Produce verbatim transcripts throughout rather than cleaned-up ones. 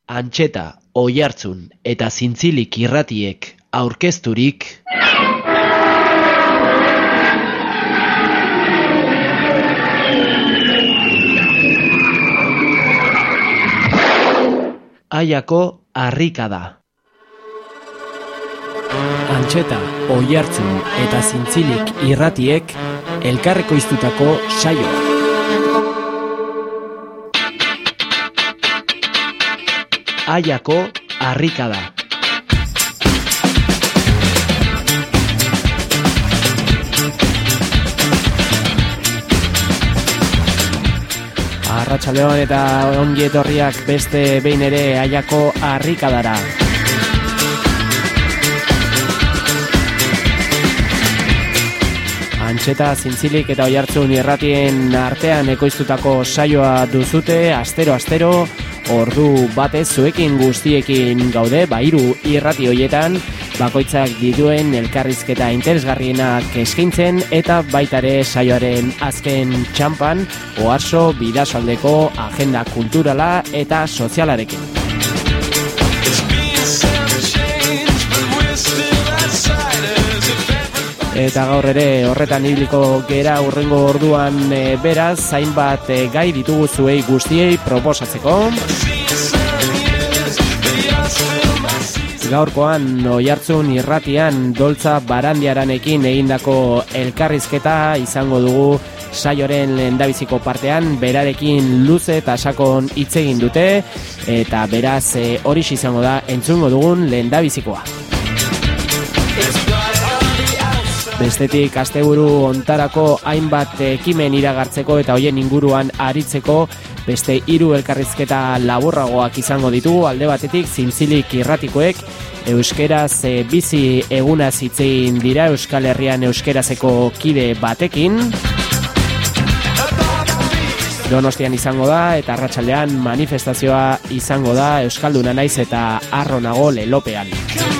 Antxeta, Oiartzun eta Zintzilik irratiek aurkezturik Aiako harrikada. Antxeta, Oiartzun eta Zintzilik irratiek elkarrekoiztutako saioa. Aiako harrikada. Arratsaldeon eta ongi etorriak beste behin ere Aiako harrikadara. Antxeta, Zintzilik eta Oiartzun irratien artean ekoiztutako saioa duzute, astero-astero, ordu batez zuekin guztiekin gaude, ba hiru irrati hoietan, bakoitzak dituen elkarrizketa interesgarrienak eskaintzen eta baitare saioaren azken txanpan Oarso Bidasoaldeko agenda kulturala eta sozialarekin. Eta gaur ere horretan ibiliko gera hurrengo orduan e, beraz, hainbat e, gai ditugu zuei guztiei proposatzeko. Gaurkoan Oiartzun irratian Doltza Barandiaranekin egindako elkarrizketa izango dugu saioaren lehendabiziko partean, berarekin luze eta sakon hitz egin dute eta beraz e, horixe izango da entzungo dugun lehendabizikoa. Bestetik asteburu hontarako hainbat ekimen iragartzeko eta hoien inguruan aritzeko beste hiru elkarrizketa laburragoak izango ditugu. Alde batetik Zintzilik irratikoek euskeraz e, bizi egunaz hitz egin dira Euskal Herrian euskerazeko kide batekin. Donostian izango da eta arratsaldean manifestazioa izango da Euskalduna naiz eta harro nago lelopean.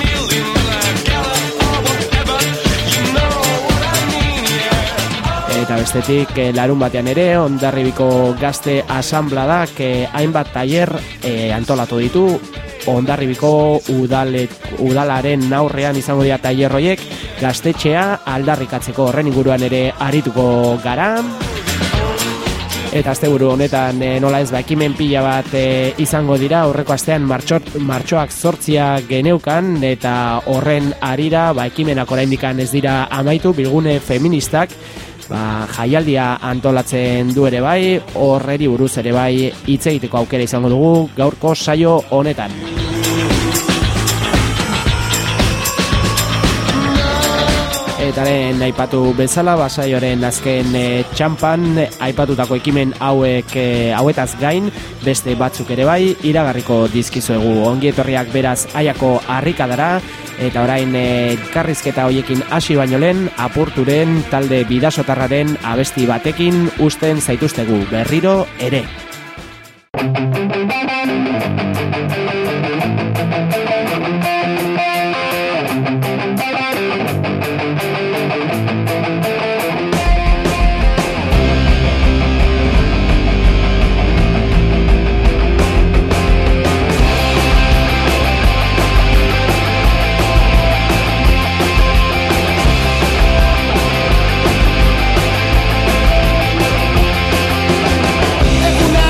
Eta bestetik eh, larun batean ere Hondarribiko Gazte Asanbladak eh, hainbat tailer eh, antolatu ditu. Hondarribiko udalet, udalaren aurrean izango dira tailer horiek, gaztetxea aldarrikatzeko horren inguruan ere arituko gara. Eta asteburu honetan e, nola ez ba ekimen pila bat e, izango dira. Aurreko astean martxo, martxoak zortzia geneukan eta horren arira ba ekimenak oraindikan ez dira amaitu. Bilgune feministak ba, jaialdia antolatzen du ere bai, horreri buruz ere bai hitz egiteko aukera izango dugu gaurko saio honetan. Eta lehen aipatu bezala, basaioaren azken e, txampan, aipatutako ekimen hauek e, hauetaz gain, beste batzuk ere bai, iragarriko dizkizuegu. Ongi etorriak beraz Aiako harrikadara, eta orain e, karrizketa hoiekin hasi baino lehen, Apurturen talde bidasotarraren abesti batekin uzten zaituztegu berriro ere. Una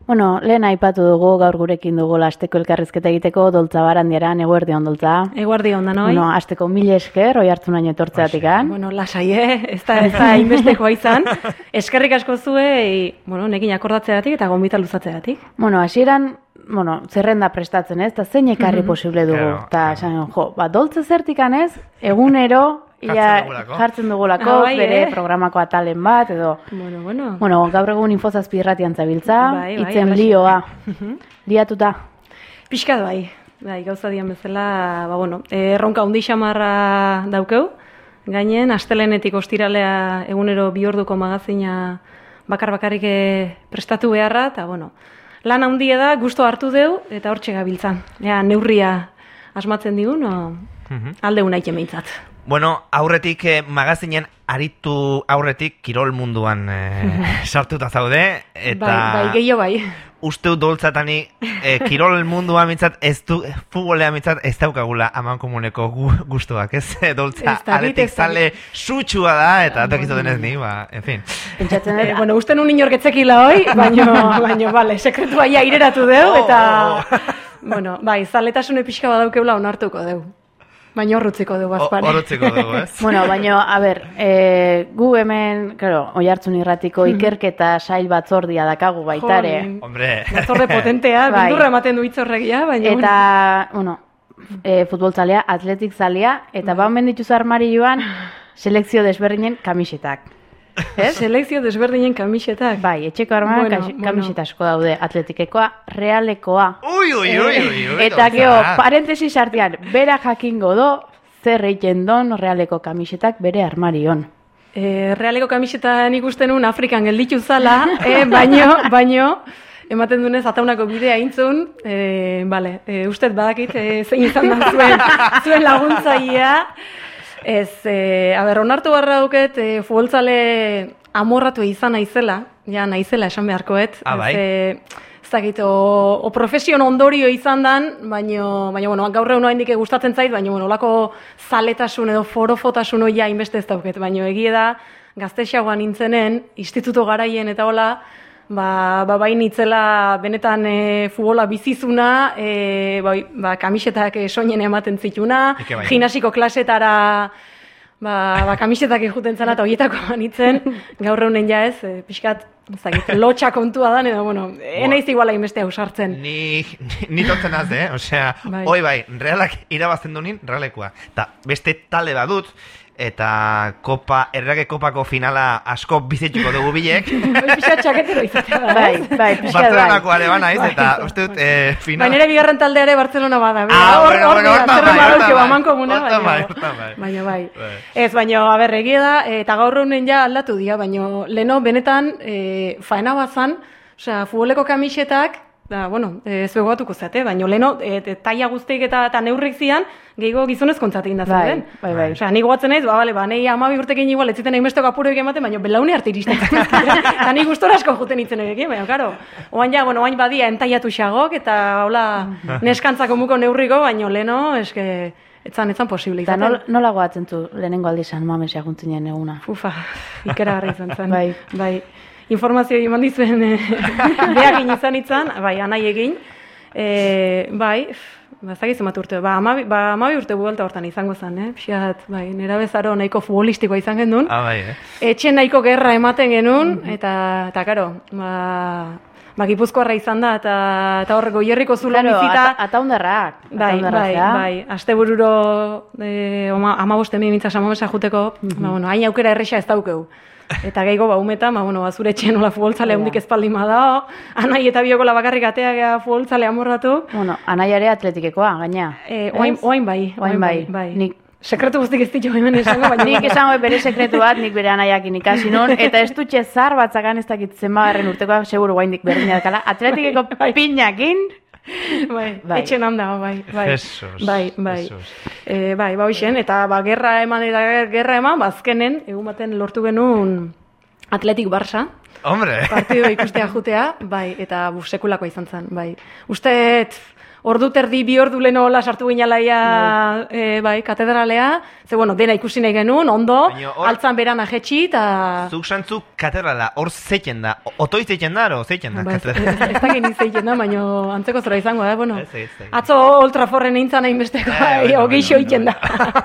Bueno, lehen aipatu dugu, gaur gurekin dugu asteko elkarrizketa egiteko, Doltza Barandiaran, eguerdion Doltza. Eguerdion da, noi? Bueno, asteko mil esker, oi hartu naino etortzeatikan. Bueno, lasai, eh? Ez da, ez da, inbestekoa izan. Eskerrik asko zue, bueno, nekin akordatzeagatik eta gonbita luzatzeagatik. Bueno, hasieran, bueno, zerrenda prestatzen ez, eta zein ekarri Mhm. posible dugu. Claro, Eta, claro. esan, jo, ba, Doltza zertikan ez, egunero, Jartzen ia, dugulako. jartzen dugulako, Ah, bai, bere eh? programako atalen bat, edo... Bueno, bueno. Bueno, gaur egun infozazpi irratian zabiltza, Bai, bai, itzen alaxe. lioa, liatuta. Pixkat bai, bai, gauza dian bezala, ba, bueno, erronka handi xamarra daukeu, gainen, astelenetik ostiralea egunero bi orduko magazina bakar-bakarrik eh, prestatu beharra, eta, bueno, lan handia da, gusto hartu deu, eta hortxe gabiltzan. Ea, neurria asmatzen digun, o, alde unaik emeintzat. Bueno, aurretik eh, magazinen aritu aurretik kirol munduan eh, sartuta zaude, eta Bai, bai, gehiago bai. uste dut Doltzatani eh, kirol munduan mintzat, ez du, futbolean mintzat ez daukagula aman komuneko gu, gustuak, ez? Doltza Ez dakit, aretik ez dakit. zale sutxua da, eta tokizu denez ni, ba, en fin. Pentsatzen Eh, dut, bueno, uste nun inorketzekila hoi, baino, baino, bale, sekretua ia ireratu deu, eta, bueno, bai, zaletasune pixka badaukeula onartuko deu. Baina horrutziko dugu azpare. Horotzeko dugu, ez? Bueno, baina, a ber, e, gu hemen, claro, oi hartzun irratiko ikerketa sail batzordia dakagu baitare. Jolin. Hombre, Batzorde potentea, Bai. bildurra ematen du hitzorregia, baina... Eta, bueno, e, futboltzalea, atletik zalea, eta ba omen dituzu armarioan selekzio desberdinen kamisetak. Ez? Selekzio desberdinen kamisetak. Bai, etxeko armaran Bueno, bueno, bueno. kamiseta asko daude, atletikekoa, realekoa. ui, ui, ui, ui, ui, Eta Doltza. geho, parentesis artean, bera jakingo do, zer egiten don realeko kamisetak bere armarion. E, realeko kamiseta nik uste nun Afrikan gelditu zala, e, baino, baino, ematen dunez ataunako bidea intzun, e, bale, e, ustez badakit e, zein izan da zuen, zuen laguntzaia. Ez, e, a ber, onartu barra duket, e, futboltzale amorratu izan naizela, ja naizela esan beharkoet. Ah, bai? Ez, e, ez dakit, o, o profesion ondorio izan dan, baino, baino, bueno, gaur egun oraindik gustatzen zait, baino, bueno, olako zaletasun edo forofotasun hoia inbeste ez dauket, baino egie da, gaztexagoan nintzenen, instituto garaien eta hola, ba, ba bain itzela benetan e, futbola bizizuna, e, bai, ba, kamisetak e, soinen ematen zituna, Ike bai. gimnasiko klasetara ba, ba, kamisetak ejuten zela eta horietako banitzen, gaur egunen ja ez, e, pixkat, ez dakit, lotxa kontua dan, edo, bueno, enaiz iguala inbeste ausartzen. Ni, ni, ni totzen az, eh? Osea, Bai. hoi bai, realak irabazten du nin, realekoa. Eta beste talde badut, eta kopa, errege kopako finala asko bizituko dugu bilek. Bai, pixat txaketero izatea da, Bai, ez? bai, pixka bai. Barcelonako are bana, ez? Eta uste dut, eh, final... Baina ere bigarren taldea ere Barcelona bada. Ah, Hor- bueno, hor bueno, dira, hortan zerren bai, badauke hortan bai. baman komuna, Hortan baina- bai, hortan bai. Baina bai. Bai. Ez, baina, a ber, egia da, eta gaur honen ja aldatu dira, baina leno benetan e, faena bazan, osea, futboleko kamisetak, da, bueno, ez begatuko zate, baina leno, e, e, taia guztiek eta, eta neurrik zian, gehiago gizonez kontzatik da Bai, zeuden. bai, bai. Osea, nik goatzen naiz, ba, bale, ba, nahi amabi urtekin igual, ez ziten egin apuroik ematen, baina belaune arte iristen. Eta nik gustora asko juten nintzen egekin, baina, karo, oain ja, bueno, oain badia entaiatu xagok, eta, hola, neskantzako muko neurriko, baina leno, eske, etzan, etzan posible Eta izaten. nol, nola goatzen zu lehenengo aldi San Mames jaguntzinen eguna? Ufa, ikeragarri izan zen. Bai. Bai. Informazio eman dizuen e, behakin izan itzan, bai, anai egin. E, bai, ba, zagiz emat urte, ba, amabi, ba, amabi urte buelta hortan izango zen, eh? Pixat, bai, nera bezaro nahiko futbolistikoa izan gendun. Ah, bai, eh? Etxe nahiko gerra ematen genuen, eta, eta karo, ba, ba, Gipuzkoarra izan da, eta, eta horreko goierriko zulo Claro, bizita. ata, ataundarrak. Bai, ataundarrak bai, zea. bai. Aste bururo e, ama boste mi mintza samamesa juteko, ba, bueno, hain aukera erresa ez daukeu. Eta gehiago ba umetan, ba, bueno, ba, zure etxean nola futboltzale Ja. hundik espaldi madao, anai eta biokola bakarrik atea futboltzale amorratu. Bueno, anaiare atletikekoa, gaina. E, oain, Ez? oain bai, Oain bai. bai. Nik, Sekretu guztik ez ditu hemen esango, baina... nik esango bere sekretu bat, nik bere anaiakin ikasi nun, eta ez dutxe zar batzakan ez dakit zenbagarren urtekoa, seguru guaindik berdina dakala, atletikeko pinakin, Bai, Bai. etxen handa, bai, bai. Jesus, Bai, bai. Jesus. E, bai, ba hoxen, eta ba, gerra eman eta gerra eman, ba, azkenen, egun baten lortu genuen Atletik Barça. Hombre! Partido ikustea jutea, bai, eta buf, sekulakoa izan zen, bai. Usteet, ordu terdi bi ordu leno hola sartu ginalaia, e, bai, katedralea, ze bueno, dena ikusi nahi genuen, ondo, or, altzan beran ajetxi, eta... Zuk santzu katedrala, hor zeiken da, otoi zeiken da, o zeiken da Ba, ez, katedrala? ez, ez da geni zeiken da, baina antzeko zora izango da, bueno. Ez, ez, ez. Atzo ultraforren eintzan hainbesteko, Eh, bai, bueno, hogeixo bueno, egiten da.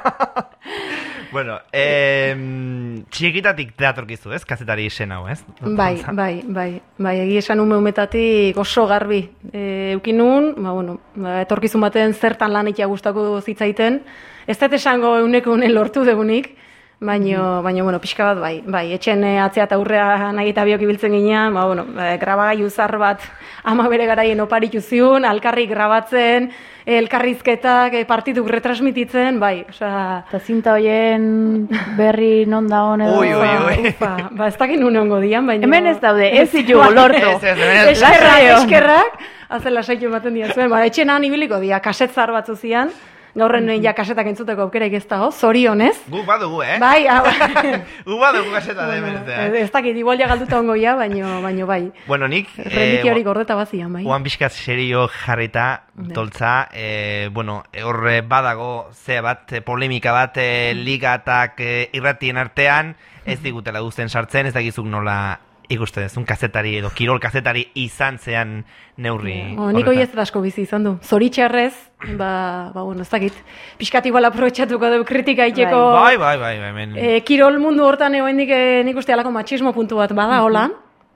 Bueno, eh, txikitatik teatrorkizu, ez? Kazetari izen hau, ez? Bai, bai, bai, bai, egi esan ume umetatik oso garbi. E, eukinun, ba, bueno, ba, etorkizun baten zertan lan ikia gustako zitzaiten. Ez dut esango euneko unen lortu degunik, baino, baino, bueno, pixka bat, bai, bai, etxen e, atzea eta aurrea nahi eta biok ibiltzen ginean, ba, bueno, e, grabagailu zar bat ama bere garaien oparitu ziun, alkarri grabatzen, elkarrizketak, e, partiduk retransmititzen, bai, osea... Eta zinta hoien berri non da hon edo... Ui, ui, ui. Ufa, ba, ez dakit nune hongo dian, baina... Hemen ez daude, ez ditugu lortu. Ez, ez, hemen ez. Eskerrak, Lasai on. eskerrak, azela saitu ematen dira zuen, ba, etxenan ibiliko dira, kasetzar batzu zian, gaurren mm -hmm. ja kasetak entzuteko aukeraik ez dago, zorionez. Gu badugu, eh? Bai, ah, Gu badugu kaseta da hemen, ez, ez dakit, igual ja galduta ongo ja, baino, baino bai. Bueno, nik... Rendiki hori gordeta bazian, bai. Oan bizkat serio jarrita, toltza, eh, bueno, hor badago ze bat, eh, polemika bat, eh, ligatak eh, irratien artean, ez digutela guzten sartzen, ez dakizuk nola ikusten ez, un kazetari edo kirol kazetari izan zean neurri. Oh, nik hori ez da asko bizi izan du. Zoritxarrez, ba, ba, bueno, ez dakit, pixkat igual aprobetxatuko du kritika itxeko... Bai, bai, bai, bai, hemen... E, kirol mundu hortan egoendik e, nik uste alako matxismo puntu bat bada, hola.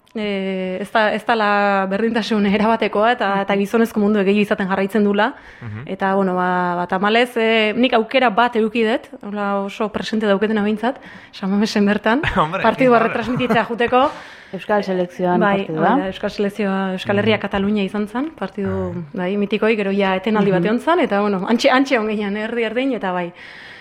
E, ez da, ez da la berdintasun erabatekoa eta, eta gizonezko mundu gehiago izaten jarraitzen dula. Eta, bueno, ba, ba tamalez, e, nik aukera bat edukidet, hola oso presente dauketen abintzat, Samamesen bertan, partidua retransmititzea juteko. Euskal selekzioan bai, partidua. Bai, Euskal selekzioa, Euskal Herria Katalunia izan zen, partidu bai, mitikoi, gero ja etenaldi bat egon zen, eta, bueno, antxe, antxe ongean, erdi erdein, eta bai.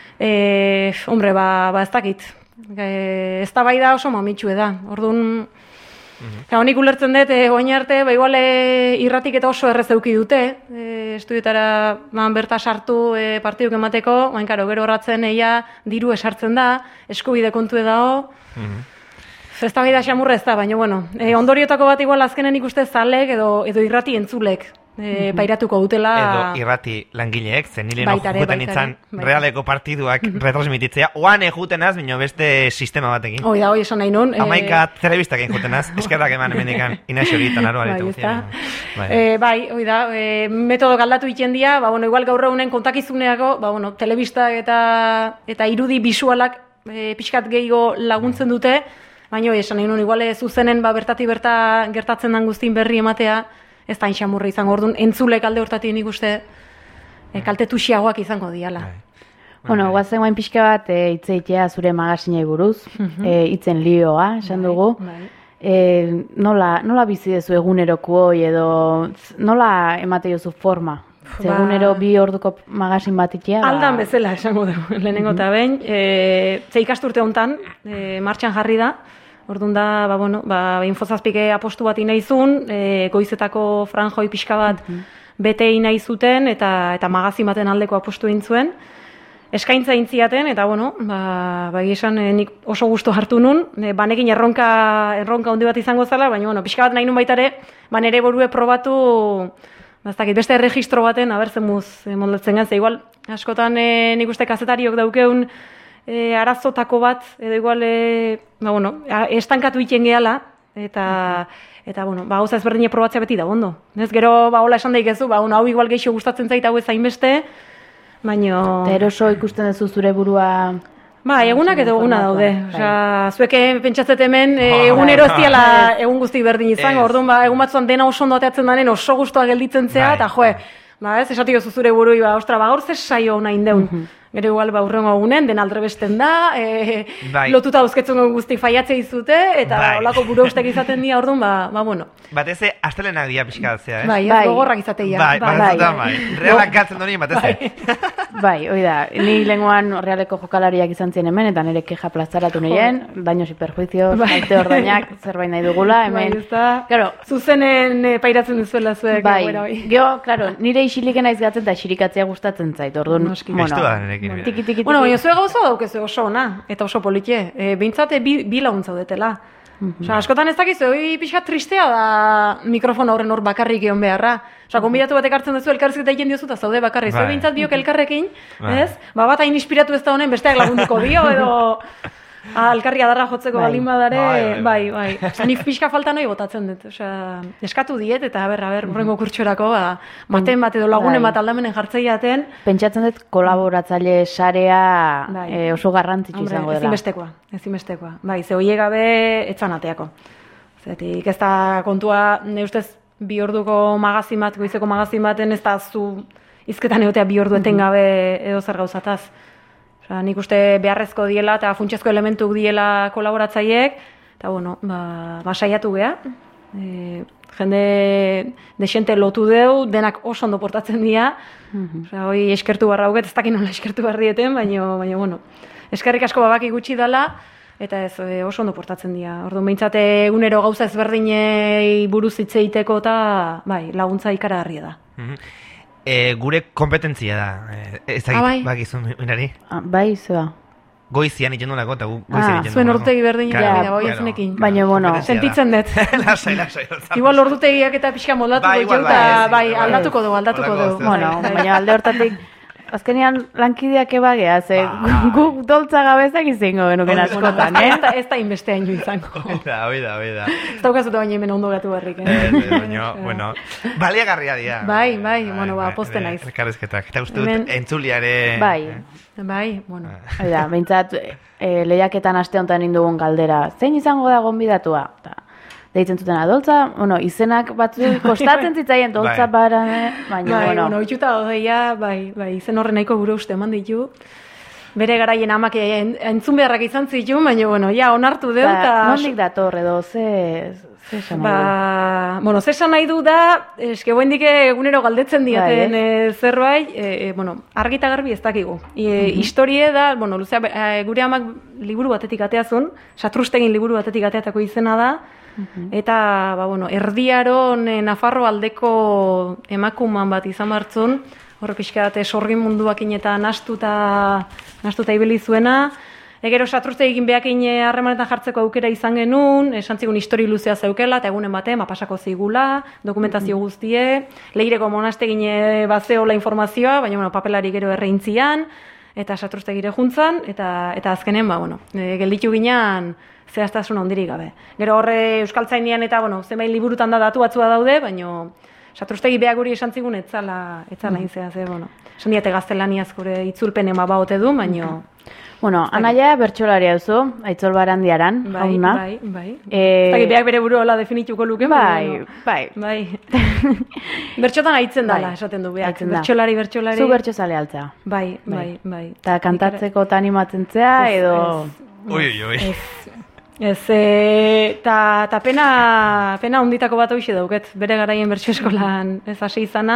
E, hombre, ba, ba ez dakit. E, ez da bai da oso mamitxue da. Orduan, Eta honik ulertzen dut, eh, oain arte, ba, igual eh, irratik eta oso errez eduki dute, eh, estudietara man berta sartu eh, partiduk emateko, bain karo, gero horratzen eia diru esartzen da, eskubide kontu edago, mm-hmm. ez da bai da xamurra ez da, baina bueno, eh, ondoriotako bat igual azkenen ikuste zalek edo, edo irrati entzulek. E, pairatuko dutela... Edo irrati langileek, zen nire no juten itzan realeko partiduak retransmititzea, oan ejutenaz, bino beste sistema batekin. Hoi da, hoi esan nahi nun. Amaika e... telebistak jutenaz, eskerrak eman emendikan, inaxi horitan aro bai, bai. E, bai, hoi da, e, metodo galdatu iten dira, ba, bueno, igual gaur egunen kontakizuneako, ba, bueno, telebistak eta, eta irudi bisualak e, pixkat gehiago laguntzen dute, baina hoi esan nahi nun, igual zuzenen ba, bertati berta gertatzen den guztin berri ematea, ez da inxamurra izango, orduan entzulek alde hortatik nik uste e, kalte tuxiagoak izango diala. Bueno, guazen guain pixka bat e, itzeitea zure magazinei buruz, mm-hmm. e, itzen lioa, esan dugu. E, nola, nola bizi dezu eguneroko edo nola emate jozu forma? Ba, egunero bi orduko magazin bat itea? Aldan ba... bezala esango dugu, lehenengo eta behin. E, ze ikasturte hontan, e, martxan jarri da, orduan da, ba, bueno, ba, infozazpike apostu bat inaizun, e, goizetako franjoi pixka bat mm-hmm. bete inaizuten eta eta magazin baten aldeko apostu egin zuen. Eskaintza intziaten, eta bueno, ba, ba esan e, nik oso gustu hartu nun, e, banekin erronka, erronka handi bat izango zela, baina bueno, pixka bat nahi nun baitare, ba nere borue probatu, baztakit, beste erregistro baten, abertzen muz e, moldatzen gantza, igual, askotan e, nik uste kazetariok daukeun, E, arazotako bat, edo igual, e, ba, bueno, estankatu iten gehala, eta, eta, bueno, ba, gauza ezberdine probatzea beti da, ondo. Ez gero, ba, hola esan daikezu, ba, hau igual geixo gustatzen zait hau ez hainbeste, baino... Eta eroso ikusten duzu zure burua... Ba, egunak edo eguna daude. Osea, zueke pentsatzet hemen, e, egunero ez diala egun guzti berdin izango, orduan, ba, egun batzuan dena oso ondo ateatzen danen, oso gustoa gelditzen zea, eta joe, ba, ez, esatiko zure burui, ba, ostra, ba, gaur ze saio nahi deun. Gero igual ba urrengo egunen, den aldrebesten da, e, bai. Lotuta uzketzen guzti faiatzea izute, eta bai. Olako buru ustek izaten dira, orduan, ba, ba bueno. Bateze, astelenak dira pixkatzea, eh? Bai, ez bai. Gogorrak izateia. Bai, bai, bai. bai. bai. Realak galtzen duen bateze. Bai, bai hoi da, ni lenguan realeko jokalariak izan ziren hemen, eta nire keja plazaratu nien, daños y perjuicios, bai. Alte ordainak, zerbait nahi dugula, hemen. Bai, claro, zuzenen e, pairatzen duzuela zuek. Bai, gero, claro, nire isilikena izgatzen eta xirikatzea gustatzen zait, orduan, bueno. Tiki, tiki, tiki. Bueno, baina zue gauza daukezu oso ona, eta oso politie. E, Bintzate bi, bi laguntza udetela. Osa, askotan ez dakizu, hori pixka tristea da mikrofon horren hor bakarrik egon beharra. Osa, konbidatu batek hartzen duzu, elkarrizketa egiten diozu, eta zaude bakarrik. Zau behintzat biok elkarrekin, ez? Ba, bat hain inspiratu ez da honen, besteak lagunduko dio, edo... Alkarri adarra jotzeko balin badare, bai, bai. Osa, nik pixka falta nahi botatzen dut. Osa, eskatu diet, eta berra, ber, horrengo kurtxorako, ba, baten bat edo lagunen bat aldamenen jartzeiaten. Pentsatzen dut kolaboratzaile sarea oso garrantzitsu izango dela. Ezinbestekoa, ezinbestekoa. Bai, ze hoiek gabe etzan ateako. Zetik, ez da kontua, ne ustez, bi orduko magazin bat, goizeko magazin baten, ez da zu izketan egotea bi ordu eten gabe edo zer gauzataz. Osa, nik uste beharrezko diela eta funtsezko elementuk diela kolaboratzaileek, eta bueno, ba, ba saiatu geha. E, jende desente lotu deu, denak oso ondo portatzen dira. Osa, hoi eskertu barra huket, ez dakit nola eskertu barri dieten, baina, baina, bueno, eskerrik asko babaki gutxi dela, eta ez e, oso ondo portatzen dira. Orduan behintzate egunero gauza ezberdinei buruz hitz egiteko eta bai, laguntza ikaragarria da. E, gure kompetentzia da, e, ez da, ah, bai. Bakizun, minari? Ah, bai, zeba. Goizian iten duenako, eta goizian iten duenako. Ah, zuen ortegi berdin ja, bida, bai ezenekin. Baina, bueno. Sentitzen dut. Lasai, lasai. Igual ordutegiak eta pixka moldatuko bai, dut, eta bai, aldatuko du, aldatuko du. Bueno, baina alde hortatik, azkenean lankideak ebagea, ze guk doltza gabezak izango genuken askotan, eh? Ez da inbestean jo izango. Oida, oida, oida. Ez daukazuta baina hemen ondo gatu barrik, eh? Baina, bueno, baliagarria dira. Bai, bai, bueno, ba, poste naiz. Elkarrezketak, eta uste dut entzuliare... Bai. Bai, bueno. Oida, behintzat, lehiaketan aste honetan indugun galdera, zein izango da gonbidatua? Deitzen zuten adoltza, bueno, izenak batzu kostatzen zitzaien doltza bara, baina, bai, bueno. Bueno, itxuta odeia, bai, bai, izen horren nahiko gure uste eman ditu. Bere garaien amak entzun beharrak izan zitu, baina, bueno, ja, onartu deu, eta... Nondik dator, edo, ze... Ze esan nahi du? Ba, bueno, ze esan nahi du da, eske guen dike egunero galdetzen diaten bai, eh? zerbait, e, bueno, argita garbi ez dakigu. E, mm-hmm. Historie da, bueno, luzea, e, gure amak liburu batetik ateazun, Satrustegin liburu batetik ateatako izena da, mm-hmm. eta, ba, bueno, erdiaron e, Nafarro aldeko emakuman bat izan martzun, horre pixka bat sorgin munduakin eta nastuta, nastuta ibili zuena. Egero Satrustegin behakin harremanetan jartzeko aukera izan genuen, esan zigun histori luzea zeukela, eta egunen batean mapasako zigula, dokumentazio guztie, Leireko monastegin bazeola informazioa, baina bueno, papelari gero erreintzian, eta Satrustegire juntzan, eta, eta azkenen, ba, bueno, e, gelditu ginean zehaztasun ondirik gabe. Gero horre Euskaltzainian eta, bueno, zenbait liburutan da datu batzua daude, baina Satrustegi behak guri esan zigun etzala, etzala inzea, ze, bueno, esan diate gaztelaniaz gure itzulpen ema baote du, baina... Bueno, anaia bertxolaria duzu, Aitzol Barandiaran, bai, hauna. Bai, bai, bai. E... Beak bere buruola definituko luke. Bai, bai. Bai. Bertxotan aitzen dala, bai, esaten du beak. Bertxolari, bertxolari. Zu bertxozale altzea. Bai, bai, bai. Eta kantatzeko ta animatzen zea, edo... Ui, ui, ui. Ez, eta ta pena, pena onditako bat hoxe dauket, bere garaien bertxo eskolan ez hasi izana.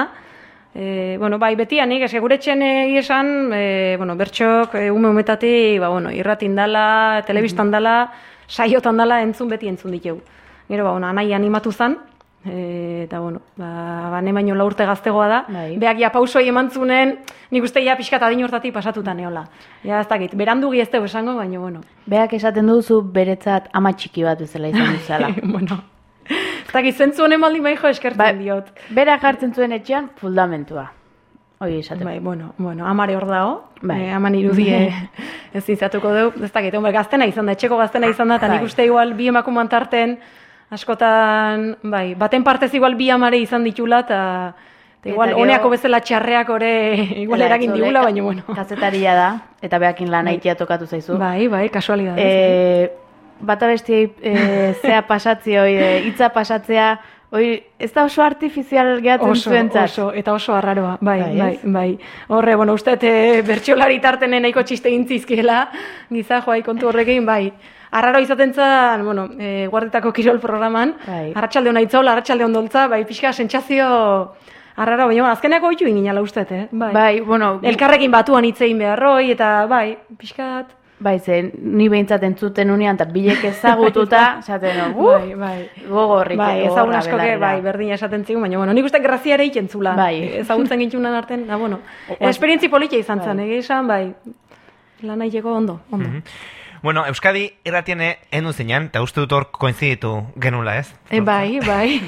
E, bueno, bai, betianik, eske gure txen esan, e, bueno, bertxok, e, ume umetatik, ba, bueno, irratin dala, telebistan dala, saiotan dala, entzun beti entzun ditugu. Gero, ba, bueno, anai animatu zan, e, eta, bueno, ba, ba ne baino laurte gaztegoa da, bai. Beak ja pausoi emantzunen, nik uste ja pixkat adin hortatik pasatuta neola. Ja, ez dakit, berandugi ez dugu esango, baina, bueno. Beak esaten duzu beretzat ama txiki bat bezala izan duzala. Bueno. Eta gizentzu honen baldin baiho eskertzen ba, diot. Bera jartzen zuen etxean fundamentua. Hoi esaten. Bai, bueno, bueno, amare hor dago. Bai. Eh, aman irudie ez izatuko dugu. Ez dakit, hombre, gaztena izan da, etxeko gaztena izan da, eta nik uste igual bi emakuman tarten, askotan, bai, baten partez igual bi amare izan ditula, eta igual honeako bezala txarreak ore igual eragin digula, baina bueno. Kazetaria da, eta behakin lan aitea tokatu zaizu. Bai, bai, kasualidad. Eh, Bata bestiei e, zea pasatzea, hitza pasatzea, oi, ez da oso artifizial gehatzen zuentzat. Oso, eta oso arraroa, bai, bai, bai, bai. Horre, bueno, uste, e, bertxolari tartenen nahiko txiste gintzizkiela, giza joai kontu horrekin, bai. Arraro izaten zan, bueno, e, guardetako kirol programan, bai. Arratsalde hona itzaula, arratsalde ondoltza, bai, pixka, sentsazio... Arraro, baina, azkeneako hitu inginala uste, eh? Bai, bai bueno... Elkarrekin batuan hitzein beharroi, eta, bai, pixkat... Bai, ze, ni behintzat entzuten unean, eta bilek ezagututa, esaten, uh, bai, bai. Gogorrik. Bai, ezagun askoke, bai, berdina esaten zigun, baina, bueno, nik uste graziare ikentzula. Bai. Ezagutzen gintzunan arten, da, bueno, esperientzi politia izan zen, bai. Egizan, bai, lan nahi ondo, ondo. Mm-hmm. Bueno, Euskadi irratiene enu zinean, eta uste dut hor koinziditu genula, ez? E, bai, bai.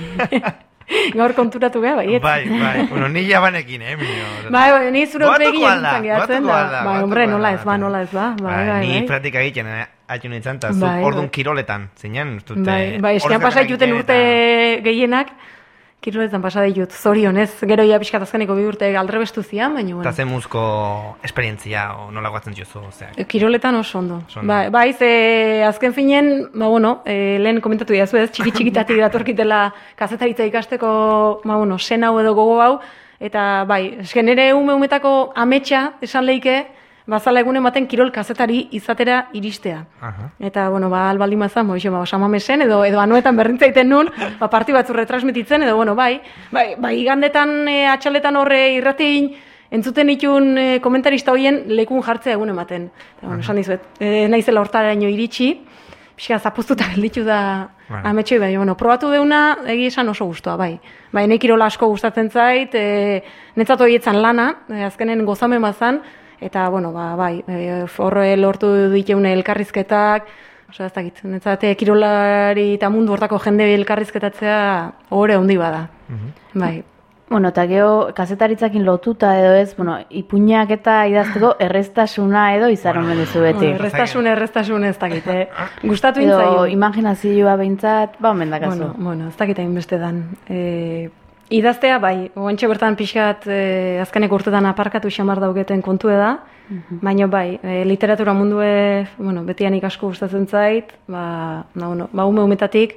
Gaur konturatu geha, bai, ez? Bai, bai. Bueno, ni jabanekin, eh, minio. Bai, bai, ni zure Goatuko begien alda, nintzen gehatzen goatuko da. alda, Bai, goatuko hombre, nola alda. ez ba, nola ez ba. Bai, bai, Ni bai. praktika egiten, eh, haitu nintzen, eta zuk Bai, orduan bai. kiroletan, zinen, uste dut. Bai, eh, bai, eskian ordenak pasa dituten egiten urte eta- gehienak, kiroletan pasa ditut, zorionez, gero ja pixkat azkeneko bi urte aldrebestu zian, baina, Eta bueno. zen muzko esperientzia, o nola guatzen diozu, ozeak. Kiroletan oso ondo. Oso ondo. Bai, bai, ze azken finen, ba, bueno, e, lehen komentatu diazu ez, txiki txikitatik datorkitela kazetaritza ikasteko, ba, bueno, sen hau edo gogo hau, eta bai, esken ere ume umetako ametsa, esan leike, bazala egunen baten kirol kazetari izatera iristea. Aha. Eta, bueno, ba, albaldin mazan, moixo, ba, samamesen, edo, edo anuetan berrintzaiten nun, ba, parti batzu retransmititzen, edo, bueno, bai, bai, bai igandetan, e, atxaletan horre irratin, entzuten itun e, komentarista hoien lekun jartzea egun ematen. Eta, bueno, esan dizuet, e, naizela hortaraino iritsi, pixka zapuztuta gelditu da Bueno. ametxoi, bai, bueno, probatu deuna, egi esan oso gustoa, bai. Bai, nahi kirola asko gustatzen zait, e, netzat horietzan lana, e, azkenen gozamen bazan, eta, bueno, ba, bai, e, horre lortu diteune elkarrizketak, oso ez dakit, netzat e, kirolari eta mundu hortako jende elkarrizketatzea ohore handi bada. Bai. Bueno, eta geho, kazetaritzakin lotuta edo ez, bueno, ipuinak eta idazteko erreztasuna edo izan omen duzu beti. Bueno, erreztasun, erreztasun ez dakit, eh? Gustatu Edo intzaio. imaginazioa behintzat, ba, omen dakazu. Bueno, bueno, ez dakit hain beste dan. E, idaztea, bai, oantxe bertan pixkat e, azkeneko urtetan aparkatu xamar dauketen kontu da, baina bai, e, literatura mundue, bueno, betianik asko gustatzen zait, ba, ba, bueno, ba ume umetatik,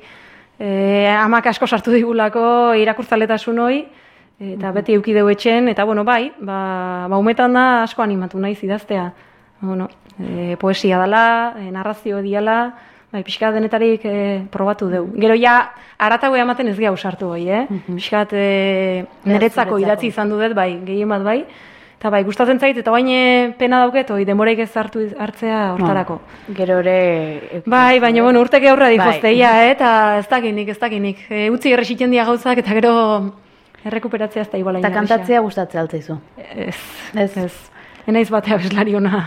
e, amak asko sartu digulako irakurtzaletasun hoi, eta beti euki deu etxen, eta bueno, bai, ba, ba umetan da asko animatu naiz idaztea. Bueno, e, poesia dela, e, narrazio diala, bai, pixkat denetarik e, probatu deu. Gero ja, aratago ematen ez geha usartu hoi, eh? Pixkat e, niretzako idatzi izan dudet, bai, gehien bat bai. Eta bai, gustatzen zait, eta baina pena dauket, hoi, demoraik ez hartu hartzea hortarako. Gero ere... Bai, baina, bueno, urteke aurra Bai. difozteia, eh? Eta ez dakinik, ez dakinik. E, utzi errexiten dia gauzak, eta gero errekuperatzea ez da iguala. Eta kantatzea gustatzea altzaizu. Ez, Ez. ez. Enaiz batea abeslari ona.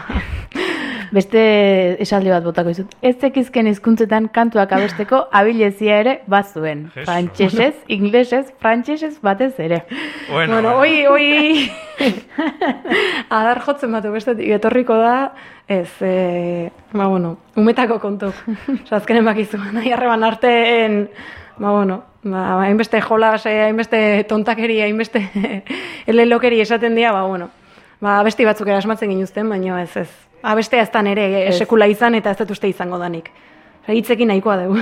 Beste esaldi bat botako izut. Ez zekizken hizkuntzetan kantuak abesteko abilezia ere bazuen. Jesus. Frantsesez, inglesez, frantsesez batez ere. Bueno, Bueno, hoi, hoi, adar jotzen batu bestetik etorriko da, ez, e, ba, bueno, umetako kontuk. Osa, azkenen bakizu, nahi harreban arteen, ba, bueno, ba, hainbeste jolas, eh, hainbeste tontakeri, hainbeste elelokeri esaten dira, ba, bueno, ba, abesti batzuk erasmatzen ginuzten, baina ez, ez. Abestea ez dan ere Ez. sekula izan eta ez dut uste izango danik. Osa, hitzekin nahikoa dugu.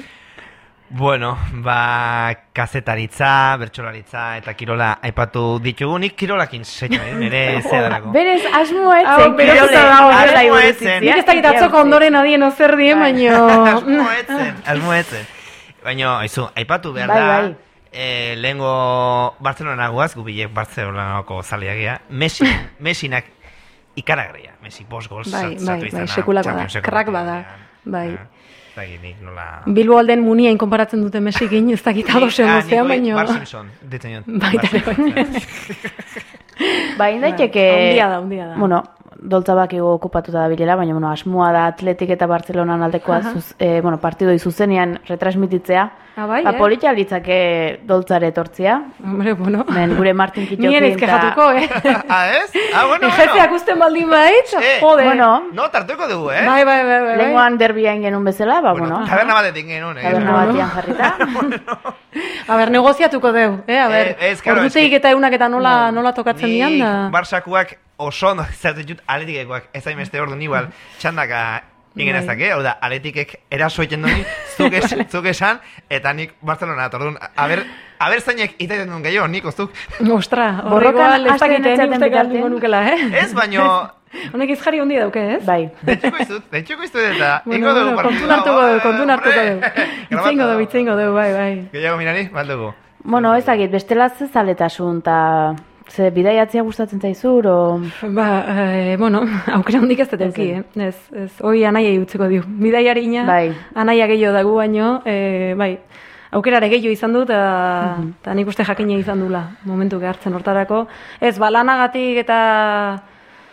Bueno, ba, kazetaritza, bertsolaritza eta kirola aipatu ditugunik, kirolakin seitza, eh? Nire zea darako. Berez, asmoa Hau, etzen berez kirole. dago, kirola asmoa buruz etzen. itzia. Nik ez dakit atzoko ondoren adien ozer dien, baino... Asmoetzen, asmoetzen. Baina, aizu, aipatu behar Bai, da, bai. eh, lehengo Barcelona guaz, gubilek Barcelonako zaleagia, Messi, Messinak ikaragarria, Messi bost gol Bai, sartu bai, bai, izana, sekulakoa da, Championseko crack bada, partidan. bai. Ah, ez dakit nik nola... Bilbo alden munien konparatzen dute Mesikin, ez dakit adosen Ah, gozean, nik hori baino... Bart Simpson, ditzen jot. Baita ere, Bart bai. Simpson. Ba, indaiteke... Handia da, handia da. Bueno, doltzabak ego okupatuta da bilela, baina bueno, asmoa da Atletik eta Barcelonan aldekoa Aha. zuz, eh, bueno, partidoi zuzenean retransmititzea. Ah, bai, ba, eh? polita litzake doltzare etortzia. Hombre, bueno... Men, gure Martin Kitxokin Nien ez kejatuko, eh? Ah, ez? Ah, bueno, Jefeak bueno. usten baldin baitz, Eh, jode. Bueno, No, tartuko dugu, eh? Bai, bai, bai, bai. lenguan derbia ingenun bezala, ba, Bueno, bueno, taberna batetik genuen, eh? taberna Bueno. batian jarrita. A ber, negoziatuko deu, eh? A ber, Eh, ez, claro, orduteik eske- eta eunak eta nola, nola tokatzen Nik dian da. Barsakuak oso ondo zertzen dut aletikekoak, ez hainbeste ordu igual txandaka ingen ez dake, hau da, aletikek eraso egiten duen, zuk, es, zuk esan, eta nik Barcelona, orduan, aber, aber zainek itaiten duen gehiago, nik oztuk. Ostra, horre Borrokan igual ez hasten dakite, etzaten nik uste bitartean. galdingo nukela, eh? Ez, baino, Honek izjari hondi dauke, ez? Bai. Betxuko izut, betxuko izut eta, Bueno, ingo dugu bueno, partida. kontun hartuko dugu, kontun hartuko hombre. dugu. Itzeingo dugu, itzeingo dugu, bai, bai. Gehiago mirari, baldugu. Bueno, ez dakit, bestela ze zaletasun, eta ze bidaiatzea gustatzen zaizur, o... Ba, eh, bueno, aukera hondik ez dut euki, eh? Ez, ez, hoi anaiai utziko dio. Bidaiarina, Bai. anaia gehiago dagu baino, eh, bai, aukerare gehiago izan dut, eta eta nik uste jakina izan dula, momentu gehartzen hortarako. Ez, ba, lanagatik eta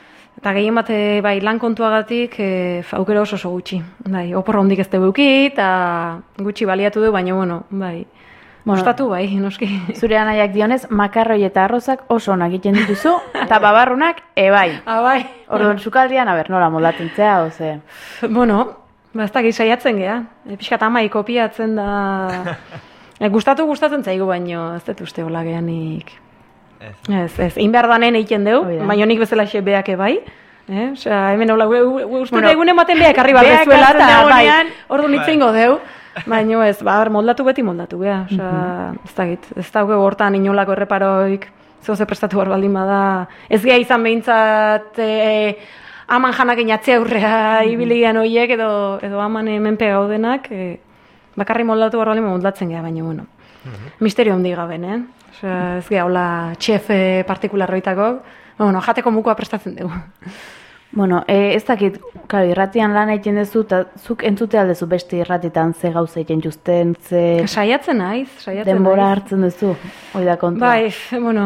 eta gehien bat bai lan kontuagatik e, aukera oso oso gutxi. Bai, oporra hondik ez dugu eta gutxi baliatu du, baina bueno, bai. Bueno, gustatu bai, noski. Zure anaiak dionez, makarroi eta arrozak oso onak egiten dituzu, eta babarrunak ebai. Ah, bai. Orduan, sukaldian, a ber, nola moldatzen zea, oze? Bueno, bastak saiatzen gea. E, Piskat amai kopiatzen da... E, gustatu gustatzen zaigu baino, ez dut uste hola geanik. Ez, ez, inbehar danen egiten dugu, baina nik bezala xe beak ebai. Eh? Osea, hemen hola, uste bueno, egunen baten beak arri bat bezuela, eta bai, ordu nitzeingo dugu. Baina ez, ba, moldatu beti moldatu beha. Osea, uh-huh. ez dakit, ez dago hortan inolako erreparoik, zeu ze prestatu bar baldin bada. Ez geha izan behintzat, e, aman janak inatzea aurrea ibiligean horiek, edo, edo aman menpe gaudenak, e, bakarri moldatu bar baldin moldatzen geha, baina, bueno, uh-huh. misterio handi gaben, eh? Osea, ez geha, hola, txef partikularroitako, bueno, jateko mukoa prestatzen dugu. Bueno, e, ez dakit, claro, irratian lan egiten duzu, eta zuk entzute aldezu beste irratitan ze gauza egiten justen, ze... Saiatzen naiz, saiatzen denbora naiz. hartzen duzu, hori da kontua. Bai, bueno,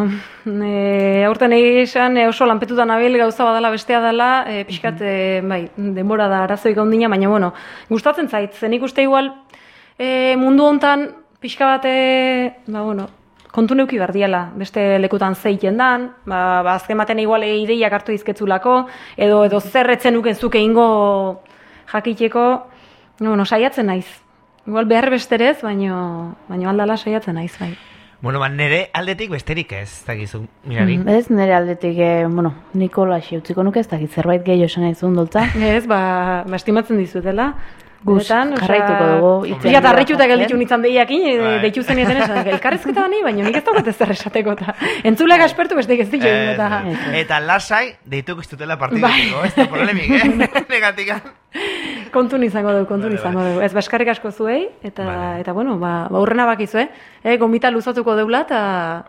e, aurten esan e, oso lanpetutan abil gauza badala bestea dela, e, pixkat, e, bai, denbora da arazoik ondina, baina, bueno, gustatzen zait, zen ikuste igual e, mundu hontan pixka bate, ba, bueno, kontu neuki berdiela, beste lekutan zeiten dan, ba, ba azken baten igual ideiak hartu dizketzulako, edo edo zerretzen nukezuk egingo jakiteko, bueno, saiatzen naiz. Igual behar besterez, baino, baino aldala saiatzen naiz, bai. Bueno, ba, nire aldetik besterik ez, dakizu, mirari. Mm, ez, nire aldetik, eh, bueno, Nikola utziko nuke ez dakit, zerbait gehiago esan nahi zuen doltza. Ez, ba, ba estimatzen dizutela. Guz, jarraituko dugu. Ia, eta arretxuta gelditu nintzen deiakin, deitu zen eten esan, elkarrezketa bani, baina nik ez dagoet ez esateko, eta entzuleak aspertu besteik ez ditu. Eta, eta lasai, deituk ez dutela partidutiko, ez da problemik, eh? Negatikan. Kontun izango dugu, kontun izango dugu. Ez, baskarrik asko zuei, eta, eta bueno, ba, ba urrena bakizu, eh? eh gomita luzatuko deula, eta...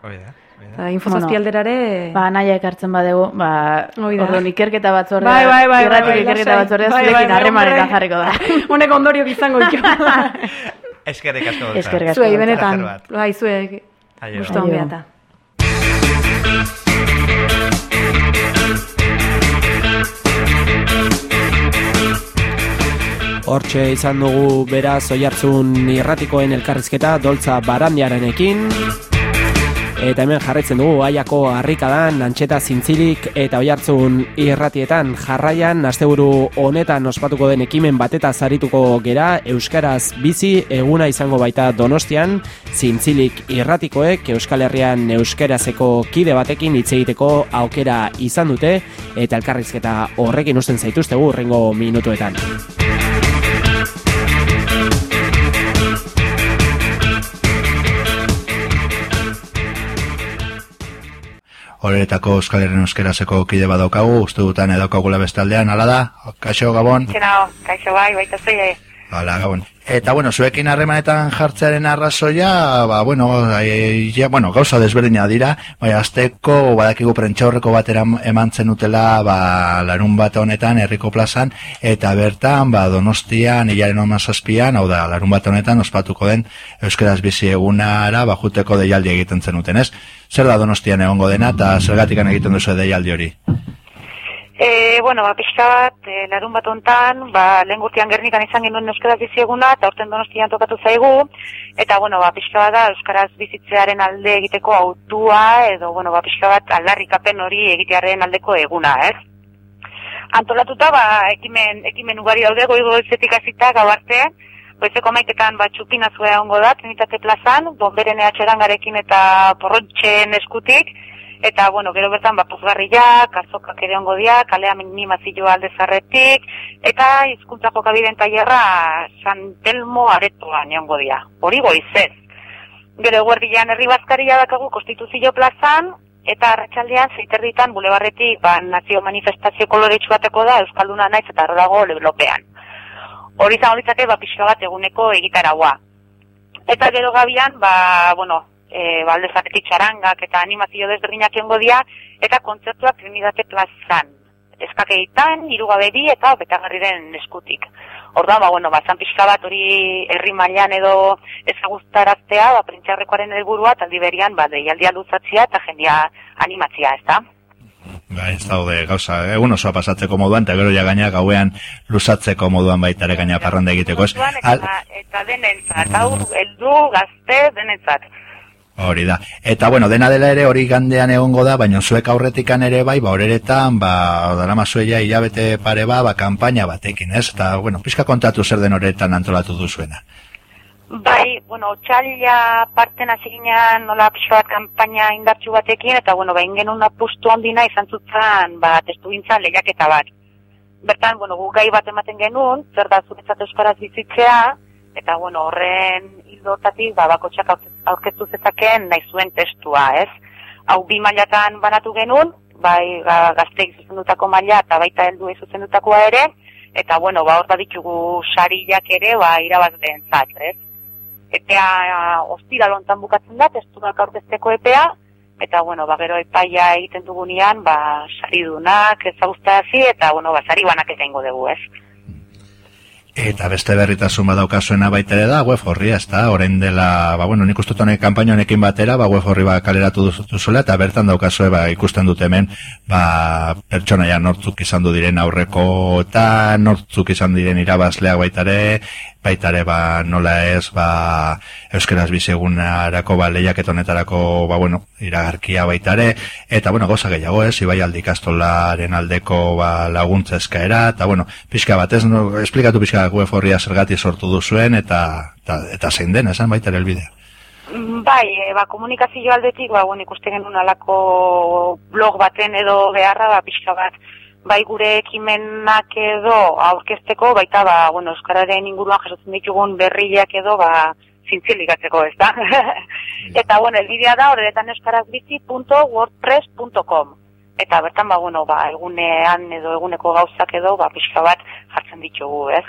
Eta infozazpi alderare... Ba, naia ekartzen badegu, ba, orduan ikerketa batzordea, bai, bai, bai, irratik bai, ikerketa bai, batzordea, bai, zurekin bai, harremanetan jarriko da. Honek ondoriok izango ditu. Eskerrik asko. Eskerrik asko. Zuei, benetan, bai, zuek, gustu hon behata. Hortxe izan dugu beraz Oiartzun irratikoen elkarrizketa Doltza Barandiarenekin. Eta hemen jarraitzen dugu Aiako harrikadan, Antxeta Zintzilik eta Oiartzun irratietan jarraian asteburu honetan ospatuko den ekimen bateta zarituko gera, euskaraz bizi eguna izango baita Donostian, Zintzilik irratikoek Euskal Herrian euskarazeko kide batekin hitz egiteko aukera izan dute eta elkarrizketa horrekin uzten zaituztegu hurrengo minutuetan. Horretako Euskal Herrian euskerazeko kide badaukagu, uste dutan edaukagula bestaldean, ala da? Kaixo, Gabon? Genau, kaixo bai, baita zei. Hala, Gabon. Eta, bueno, zuekin harremanetan jartzearen arrazoia, ba, bueno, e, ja, bueno, gauza desberdina dira, bai, azteko, badakigu prentxaurreko batera eman zenutela, ba, larun bat honetan, herriko plazan, eta bertan, ba, Donostian, hilaren hamazazpian, hau da, larun bat honetan, ospatuko den, euskaraz bizi egunara, ba, juteko deialdi egiten zenuten, ez? Zer da Donostian egongo dena, eta zergatikan egiten duzu deialdi hori? E, bueno, ba, pixka bat, e, larun bat ontan, ba, lehen gurtian Gernikan izan genuen euskaraz bizi eguna, eta aurten Donostian tokatu zaigu, eta, bueno, ba, pixka bat da, euskaraz bizitzearen alde egiteko autua, edo, bueno, ba, pixka bat aldarrikapen hori egitearen aldeko eguna, ez? Antolatuta, ba, ekimen, ekimen ugari daude, goigo goizetik hasita gau arte, goizeko maiketan, ba, txupina zuea ongo da, Trinitate plazan, bomberen ehatxerangarekin eta porrotxen eskutik, eta, bueno, gero bertan, ba, pozgarriak, azokak ere ongo dia, kalea minimazioa alde zarretik, eta hizkuntza jokabideen tailerra San Telmo aretoan egongo dia. Hori goizez. Gero eguerdian herri bazkaria dakagu Konstituzio plazan, eta arratsaldean zeiterditan bulebarretik, ba, nazio manifestazio koloretsu bateko da, Euskalduna naiz eta hor dago lelopean. Hori izango litzake, ba, pixka bat eguneko egitaraua. Eta gero gabian, ba, bueno, E, balde zaretik txarangak eta animazio desberdinak egongo dira, eta kontzertuak Trinitate plazan. Eskakeitan, hirugabe bi eta betagarriren eskutik. Orduan, ba, bueno, ba, zan pixka bat hori herri mailan edo ezagutaraztea, ba, prentxarrekoaren helburua, taldi berian, ba, deialdia luzatzia eta jendia animatzia, ez da? Ba, ez daude gauza, egun osoa pasatzeko moduan, eta gero ja gaina gauean lusatzeko moduan baita ere gaina parranda egiteko, ez? Eta, eta denentzat, hau, heldu, gazte, denentzat. Hori da. Eta, bueno, dena dela ere hori gandean egongo da, baina zuek aurretikan ere bai, ba, horeretan, ba, daramazuela hilabete pare ba, ba, kanpaina batekin, ez? Eta, bueno, pixka kontatu zer den horeretan antolatu duzuena. Bai, bueno, otxaila parten hasi ginean nola pixka bat kanpaina indartsu batekin, eta, bueno, behin genuen apustu ondina izan zutzen, ba, testu gintzan lehiaketa bat. Bertan, bueno, gu gai bat ematen genuen, zer da zuretzat euskaraz bizitzea, eta, bueno, horren hildotatik, ba, bakotxak aurkeztu zezakeen nahi zuen testua, ez? Hau bi mailatan banatu genuen, bai, gazteik zuzendutako maila, eta baita helduei zuzendutakoa ere, eta, bueno, ba, hor baditugu sariak ere, ba, irabazleen zat, ez? Epea ostiral hontan bukatzen da, testuak aurkezteko epea, eta, bueno, ba, gero epaia egiten dugunean, ba, saridunak ezaguztazi, eta, bueno, ba, sari banak egingo dugu, ez? Eta beste berritasun badaukazuena baita ere da, web horria, ez da, orain dela, ba, bueno, nik ustut honek kanpaina honekin batera, ba, web horri ba, kaleratu duzuela, eta bertan daukazue, ba, ikusten dut hemen, ba, pertsonaia nortzuk izan du diren aurreko, eta nortzuk izan diren irabazleak baita ere, baita ere, ba, nola ez, ba, euskeraz bizegunarako, ba, lehiaket honetarako, ba, bueno, iragarkia baita ere, eta, bueno, goza gehiago ez, ibai aldi ikastolaren aldeko, ba, laguntza eskaera, eta, bueno, pixka bat, ez, no, esplikatu pixka web horria zergati sortu duzuen, eta, eta, eta zein den, esan baita ere elbidea. Bai, e, ba, komunikazio aldetik, ba, bueno, ikusten genuen alako blog baten edo beharra, ba, pixka bat, bai gure ekimenak edo aurkezteko, baita, ba, bueno, euskararen inguruan jasotzen ditugun berriak edo, ba, zintzilikatzeko, ez da? Eta, bueno, elbidea da, horretan euskarazbizi punto wordpress punto com. Eta bertan, ba, bueno, ba, egunean edo eguneko gauzak edo, ba, pixka bat jartzen ditugu, ez?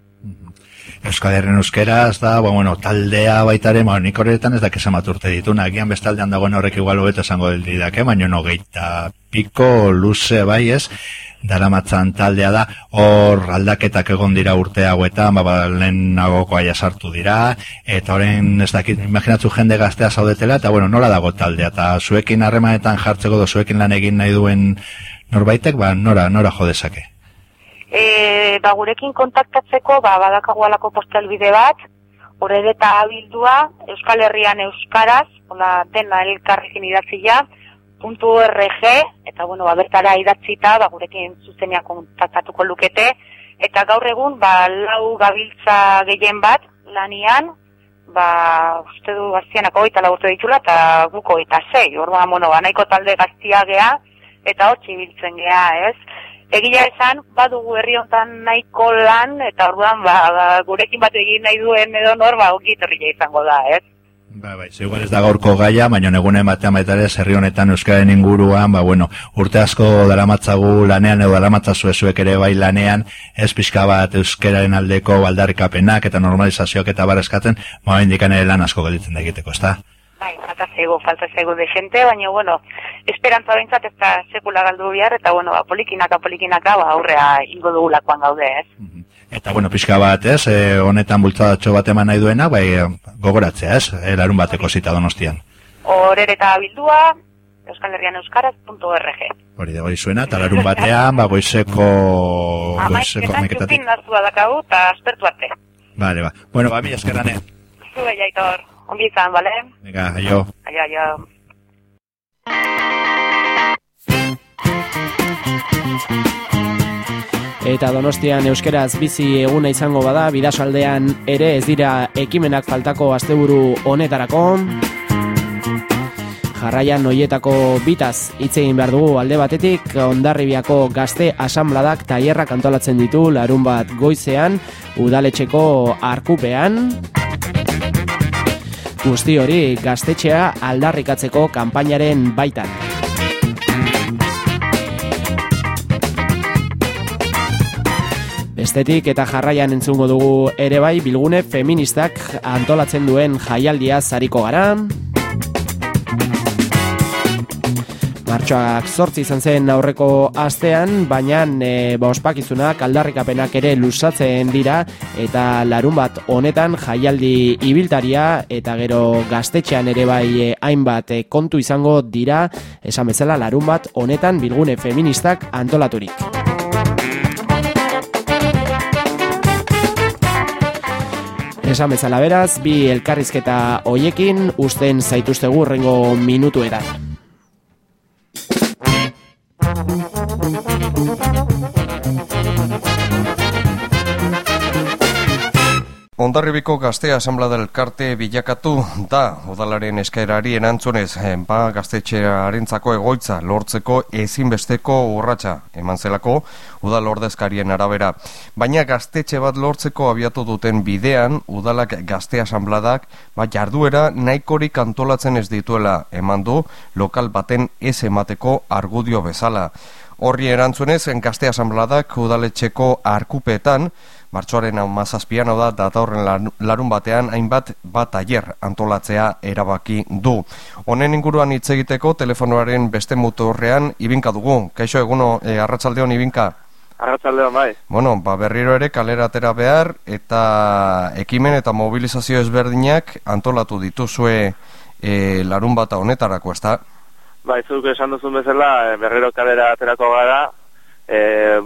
Euskal Herren euskeraz da, ba, bueno, taldea baitare, ba, nik horretan ez da kesamat urte ditu, nagian bestaldean dagoen horrek igual hobeto esango didak, eh? Baina no geita piko luze bai ez, daramatzan taldea da, hor aldaketak egon dira urte hauetan, ba, ba lehenagoko aia sartu dira, eta horren ez dakit, imaginatzu jende gaztea zaudetela, eta bueno, nola dago taldea, eta zuekin harremanetan jartzeko, do zuekin lan egin nahi duen norbaitek, ba, nora, nora jodezake? E, ba, gurekin kontaktatzeko, ba, badakagu alako postalbide bat, horre eta abildua, Euskal Herrian euskaraz, hola, dena elkarrekin idatzia, .org, eta, bueno, ba, bertara idatzita, ba, gurekin zuzenean kontaktatuko lukete, eta gaur egun, ba, lau gabiltza gehien bat, lanian, ba, uste du gaztianako eta laburtu ditula, eta guko eta zei, orduan, bueno, ba, nahiko talde gaztia gea, eta hotxi biltzen gea, ez? Egia esan, badugu herri hontan nahiko lan, eta orduan, ba, ba, gurekin bat egin nahi duen edo nor, ba, ongi etorria izango da, ez? Ba, bai, igual ez da gaurko gaia, baina egunen batean baita ere, herri honetan euskaren inguruan, ba, bueno, urte asko daramatzagu lanean edo daramatzazu zuek ere bai lanean, ez pixka bat euskararen aldeko baldarrikapenak eta normalizazioak eta barrezkatzen, ba, indikan ere lan asko gelditzen da egiteko, ez da? Bai, falta zaigu, falta zaigu de gente, baina, bueno, esperantza behintzat ez da sekula galdu behar, eta, bueno, ba, polikinaka, polikinaka, ba, aurrea ingo dugulakoan gaude, ez? Eta, bueno, pixka bat, ez, eh, honetan bultzadatxo bat eman nahi duena, bai, gogoratzea, ez, eh, larun bateko zita Donostian. Horere eta bildua, Euskal Herrian euskaraz punto org. Hori da, hori zuena, eta larun batean, ba, goizeko... goizeko ameketatik. Txupin nazua dakagu, eta aspertu arte. Vale, ba. Bueno, ba, mi eskerrane. Zue, jaitor. Ongi izan, bale? Venga, aio. Aio, aio. Eta Donostian euskeraz bizi eguna izango bada, Bidasoaldean ere ez dira ekimenak faltako asteburu honetarako. Jarraian hoietako bitaz hitz egin behar dugu alde batetik, Hondarribiako gazte asanbladak tailerrak antolatzen ditu larun bat goizean, udaletxeko arkupean. Guzti hori gaztetxea aldarrikatzeko kanpainaren baitan. Bestetik eta jarraian entzungo dugu ere bai bilgune feministak antolatzen duen jaialdia zariko gara. Martxoak zortzi izan zen aurreko astean, baina e, ba, ospakizunak aldarrikapenak ere luzatzen dira, eta larun bat honetan jaialdi ibiltaria eta gero gaztetxean ere bai e, hainbat e, kontu izango dira, esan bezala larun bat honetan bilgune feministak antolaturik. Esan bezala beraz, bi elkarrizketa hoiekin usten zaituztegu hurrengo minutuetan. Hondarribiko Gazte Asanblada elkarte bilakatu da udalaren eskaerari erantzunez, ba gaztetxearentzako egoitza lortzeko ezinbesteko urratsa eman zelako udal ordezkarien arabera. Baina gaztetxe bat lortzeko abiatu duten bidean, udalak Gazte Asanbladak ba jarduera nahikorik antolatzen ez dituela eman du lokal baten ez emateko argudio bezala. Horri erantzunez, Gazte Asanbladak udaletxeko arkupeetan martxoaren hamazazpian, hau da, datorren larun batean hainbat bat tailer antolatzea erabaki du. Honen inguruan hitz egiteko telefonoaren beste muturrean Ibinka dugu. Kaixo, eguno, e, arratsaldeon Ibinka? Arratsaldeon, bai. Bueno, ba, berriro ere kalera atera behar eta ekimen eta mobilizazio ezberdinak antolatu dituzue e, larun bata honetarako, ezta? Bai, zuk esan duzun bezala, berriro kalera aterako gara, e,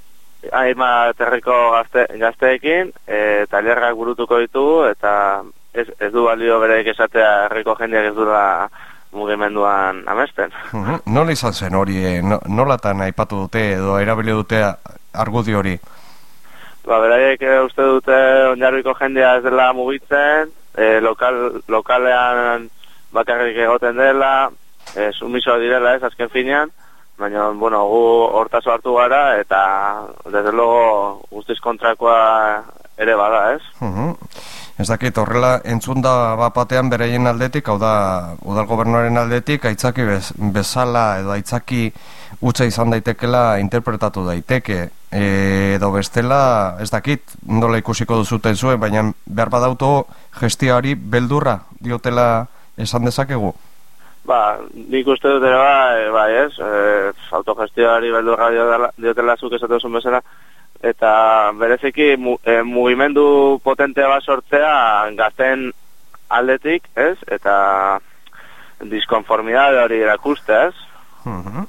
hainbat herriko gazte, gazteekin, e, tailerrak burutuko ditugu, eta ez, ez du balio bereik esatea herriko jendeak ez dula mugimenduan amesten. Uh-huh. Nola izan zen hori, eh? no, nolatan aipatu dute edo erabili dute argudio hori? Ba, beraiek uste dute Hondarribiko jendea ez dela mugitzen, e, lokal, lokalean bakarrik egoten dela, e, sumiso direla ez, azken finean, baina, bueno, gu hortazo hartu gara, eta, desde logo, guztiz kontrakoa ere bada, ez? Uh-huh. Ez dakit, horrela, entzunda bapatean beraien aldetik, hau da, udal gobernuaren aldetik, aitzaki bez, bezala, edo aitzaki utza izan daitekela interpretatu daiteke, e, edo bestela, ez dakit, nola ikusiko duzuten zuen, baina behar badauto gestioari beldurra diotela esan dezakegu? Ba, nik uste dut ere bai, bai ez, e, autogestioari beldurra diotela zuk esatuzun bezala, eta bereziki mu, e, mugimendu potentea bat sortzea gazten aldetik, ez, eta diskonformidade hori erakuste, ez. Uh-huh.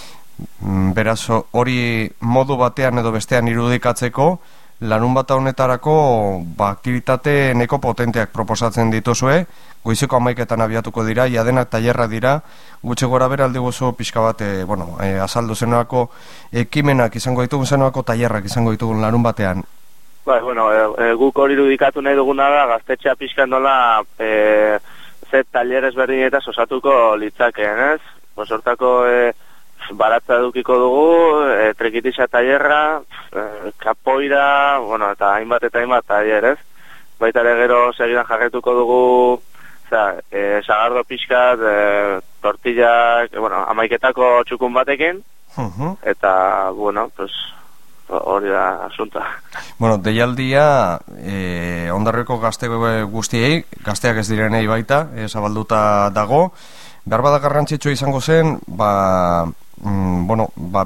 Beraz, hori modu batean edo bestean irudikatzeko, larun bata honetarako ba, aktivitate neko potenteak proposatzen dituzue, goizeko hamaiketan abiatuko dira, jadenak tailerrak dira, gutxe gora bera aldi guzu pixka bat, e, bueno, e, azaldu zenolako ekimenak izango ditugun, zenolako tailerrak izango ditugun larun batean. Bai, bueno, e, e, guk hori irudikatu nahi duguna da, gaztetxea pixka nola e, zet tailer ezberdinetas osatuko litzakeen, ez? Pues hortako e, baratza edukiko dugu, e, trekitisa tailerra, e, kapoira, bueno, eta hainbat eta hainbat tailer, ez? Baita ere gero segidan jarretuko dugu, oza, e, sagardo pixkat, e, tortillak, bueno, amaiketako txukun batekin, uh-huh. Eta, bueno, pues, hori da asunta. Bueno, deialdia, e, Hondarribiko gazte guztiei, gazteak ez direnei baita, e, zabalduta dago, behar bada garrantzitsua izango zen, ba, mm, bueno, ba,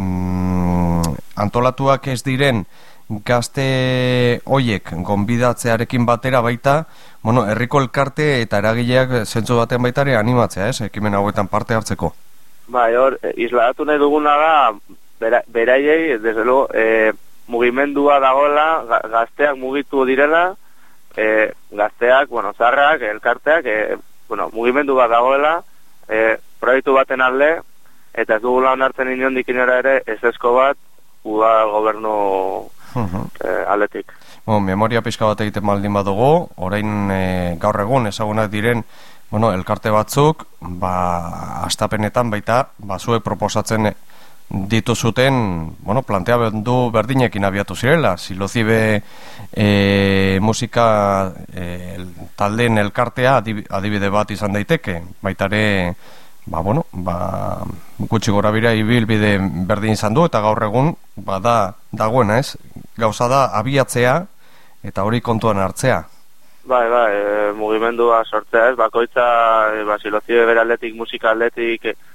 mm, antolatuak ez diren gazte hoiek gonbidatzearekin batera baita, bueno, herriko elkarte eta eragileak zentzu batean baita ere animatzea, ez, ekimen hauetan parte hartzeko. Bai, hor, isladatu nahi duguna da, bera, beraiei, desde luego, e, mugimendua dagoela, gazteak mugitu direla, e, gazteak, bueno, zarrak, elkarteak, e, bueno, mugimendu bat dagoela, e, proiektu baten alde, eta ez dugula onartzen inondik inora ere, ez ezko bat, udal gobernu uh-huh. e, aldetik. Bueno, memoria pixka bat egiten baldin badugu, orain e, gaur egun ezagunak diren, bueno, elkarte batzuk, ba, astapenetan baita, ba, zuek proposatzen dituzuten, bueno, planteamendu berdinekin abiatu zirela, Silozibe e, musika e, taldeen elkartea adibide bat izan daiteke, baita ere, ba, bueno, ba, gutxi gora bira ibilbide berdin izan du, eta gaur egun, ba, da, dagoena, ez? Gauza da, abiatzea, eta hori kontuan hartzea. Bai, bai, e, mugimendua sortzea, ez? Bakoitza, e, ba, Silozibe bere aldetik, musika aldetik,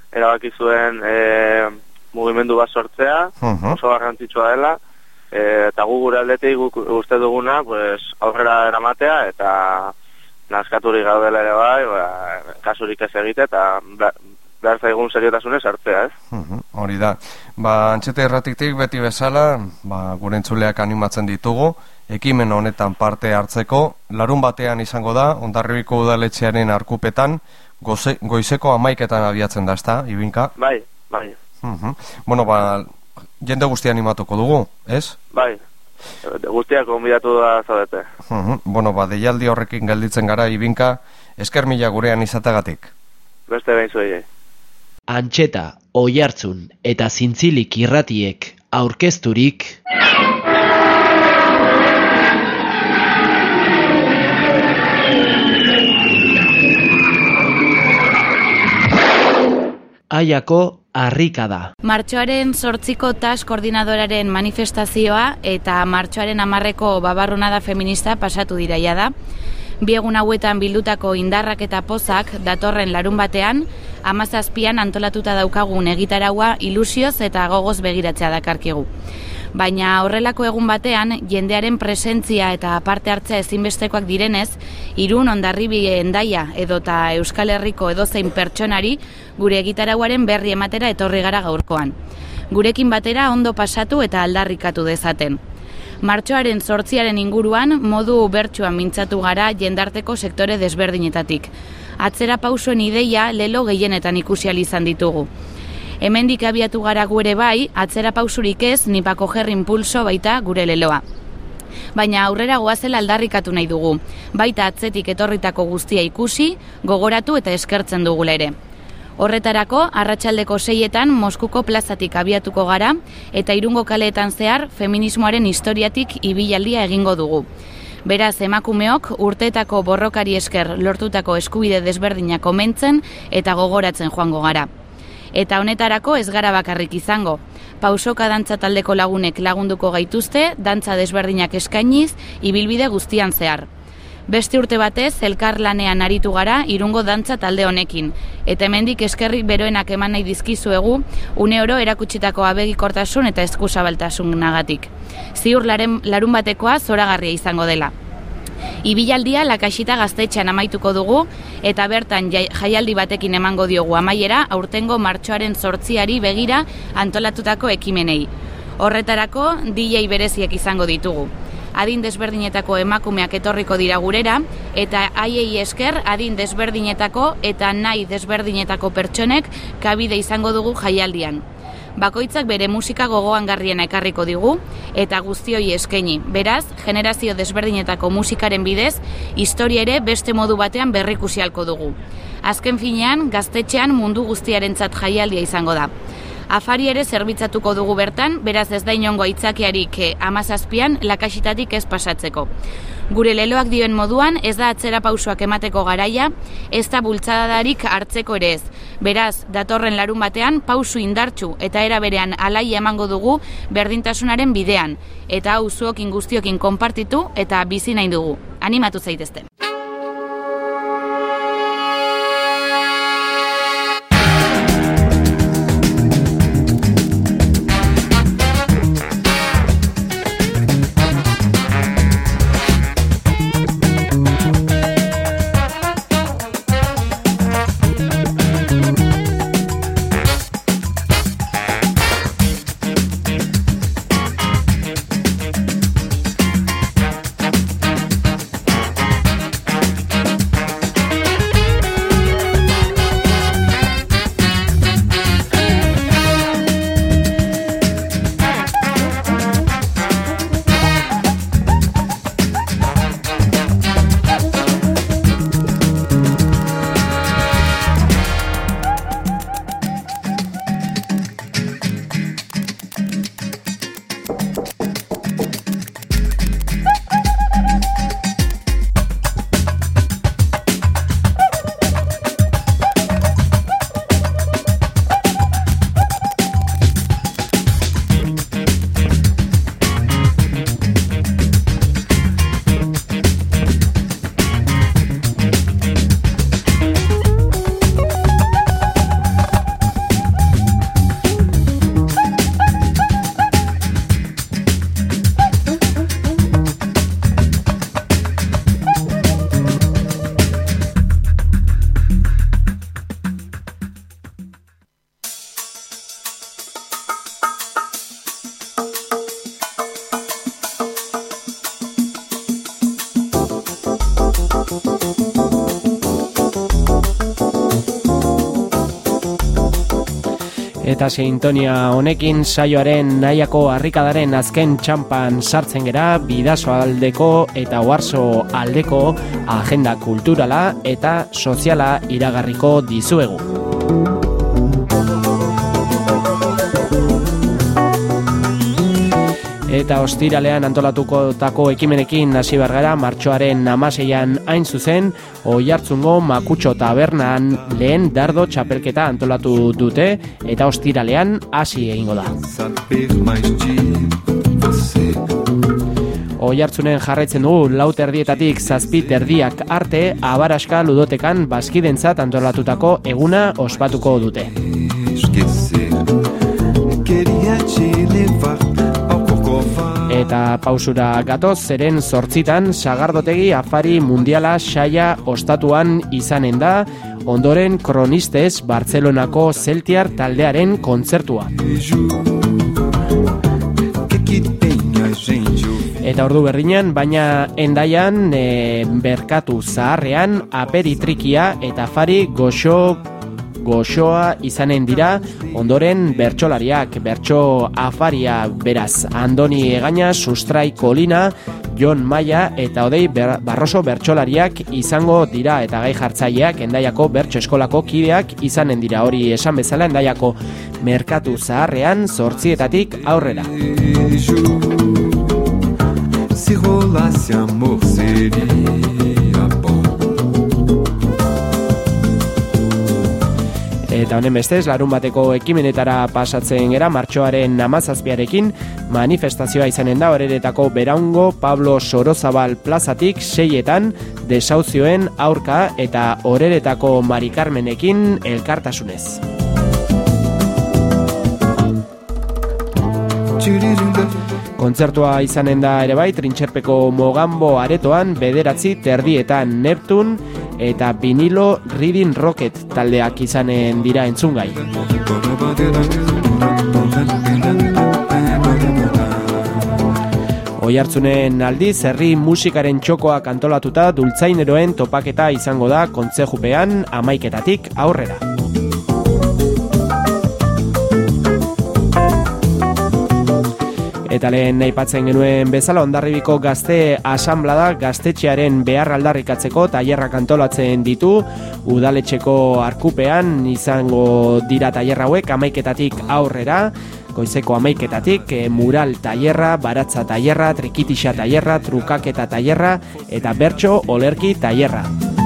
erabaki zuen e, mugimendu bat sortzea, uh-huh. oso garrantzitsua dela, e, eta gu gure aldetik guk uste duguna pues, aurrera eramatea, eta naskaturik gaudela ere bai, ba, kasurik ez egite, eta behar zaigun seriotasunez hartzea, ez? Uh-huh. Hori da. Ba, Antxete Irratitik beti bezala, ba, gure entzuleak animatzen ditugu, ekimen honetan parte hartzeko, larun batean izango da, Hondarribiko udaletxearen arkupetan, goze, goizeko amaiketan abiatzen da, ezta, Ibinka? Bai, bai. Uh-huh. Bueno, ba, jende guztia animatuko dugu, ez? Bai, guztiak konbidatu da zaudete. Uh-huh. Bueno, ba, deialdi horrekin gelditzen gara, Ibinka, esker mila gurean izatagatik. Beste behin zuei. Antxeta, Oiartzun eta Zintzilik irratiek aurkezturik Aiako harrikada. Martxoaren zortziko T A S koordinadoraren manifestazioa eta martxoaren hamarreko babarrunada feminista pasatu diraia da. Bi egun hauetan bildutako indarrak eta pozak datorren larun batean, hamazazpian antolatuta daukagun egitaraua ilusioz eta gogoz begiratzea dakarkigu. Baina horrelako egun batean, jendearen presentzia eta parte hartzea ezinbestekoak direnez, Irun, Hondarribi, Hendaia edota Euskal Herriko edozein pertsonari gure egitarauaren berri ematera etorri gara gaurkoan. Gurekin batera ondo pasatu eta aldarrikatu dezaten. Martxoaren zortziaren inguruan modu bertsuan mintzatu gara jendarteko sektore desberdinetatik. Atzera pausoen ideia lelo gehienetan ikusi ahal izan ditugu. Hemendik abiatu gara gure bai, atzera pausurik ez, nipako jerri impulso baita gure leloa. Baina aurrera goazela aldarrikatu nahi dugu, baita atzetik etorritako guztia ikusi, gogoratu eta eskertzen dugula ere. Horretarako, arratsaldeko seietan Moskuko plazatik abiatuko gara eta Irungo kaleetan zehar feminismoaren historiatik ibilaldia egingo dugu. Beraz, emakumeok urteetako borrokari esker lortutako eskubide desberdinak omentzen eta gogoratzen joango gara. Eta honetarako ez gara bakarrik izango. Pausoka dantza taldeko lagunek lagunduko gaituzte, dantza desberdinak eskainiz, ibilbide guztian zehar. Beste urte batez, elkar lanean aritu gara Irungo dantza talde honekin, eta hemendik eskerrik beroenak eman nahi dizkizuegu, une oro erakutsitako abegikortasun eta eskuzabaltasun nagatik. Ziur laren, larun batekoa zoragarria izango dela. Ibilaldia Lakaxita gaztetxean amaituko dugu, eta bertan jaialdi batekin emango diogu amaiera aurtengo martxoaren zortziari begira antolatutako ekimenei. Horretarako D J bereziek izango ditugu. Adin desberdinetako emakumeak etorriko dira gurera, eta haiei esker adin desberdinetako eta nahi desberdinetako pertsonek kabide izango dugu jaialdian. Bakoitzak bere musika gogoan garriena ekarriko digu, eta guztioi eskaini. Beraz, generazio desberdinetako musikaren bidez, historia ere beste modu batean berrikusi ahalko dugu. Azken finean, gaztetxean mundu guztiarentzat jaialdia izango da. Afari ere zerbitzatuko dugu bertan, beraz ez da inongo aitzakiarik hamazazpian Lakaxitatik ez pasatzeko. Gure leloak dioen moduan ez da atzera pausoak emateko garaia, ez da bultzadarik hartzeko ere ez. Beraz, datorren larun batean pausu indartsu eta era berean alaia emango dugu berdintasunaren bidean, eta hau zuokin guztiokin konpartitu eta bizi nahi dugu. Animatu zaitezte. Eta sintonia honekin saioaren nahiako harrikadaren azken txampan sartzen gera, Bidaso aldeko eta Oarso aldeko agenda kulturala eta soziala iragarriko dizuegu. Eta ostiralean antolatutako ekimenekin hasi bergara, martxoaren hamaseian hain zuzen, Oiartzungo Makutxo tabernan lehen dardo txapelketa antolatu dute, eta ostiralean hasi egingo da. Oiartzunen jarraitzen dugu, lau terdietatik zazpi terdiak arte, Abaraska ludotekan bazkidentzat antolatutako eguna ospatuko dute. Eta pausura gatoz, zeren zortzitan Sagardotegi Afari Mundiala saia ostatuan izanen da, ondoren Kronistes Bartzelonako Zeltiar taldearen kontzertua. Eta ordu berdinean, baina Hendaian, e, Berkatu Zaharrean, Aperitrikia eta Afari goxo goxoa izanen dira, ondoren bertsolariak, bertso afaria beraz, Andoni Egaña, Sustrai Kolina, Jon Maia eta Odei Barroso bertsolariak izango dira, eta gai jartzaileak Hendaiako bertso eskolako kideak izanen dira, hori esan bezala Hendaiako Merkatu Zaharrean zortzietatik aurrera. Si rolase amor seria bon. Eta honen bestez, larun bateko ekimenetara pasatzen gera, martxoaren hamazazpiarekin manifestazioa izanen da Oreretako Beraungo Pablo Sorozabal plazatik seietan desauzioen aurka eta Oreretako Mari Carmenekin elkartasunez. Kontzertua izanen da ere bai, Trintxerpeko Mogambo aretoan bederatzi terdietan Neptun eta Vinilo Reading Rocket taldeak izanen dira entzungai. Oiartzunen aldiz, herri musikaren txokoak antolatuta dultzaineroen topaketa izango da kontzejupean hamaiketatik aurrera. Eta lehen aipatzen genuen bezala, Hondarribiko Gazte Asanblada gaztetxearen behar aldarrikatzeko tailerrak antolatzen ditu, udaletxeko arkupean izango dira tailer hauek hamaiketatik aurrera, goizeko hamaiketatik, mural tailerra, baratza tailerra, trikitixa tailerra, trukaketa tailerra eta bertso olerki tailerra.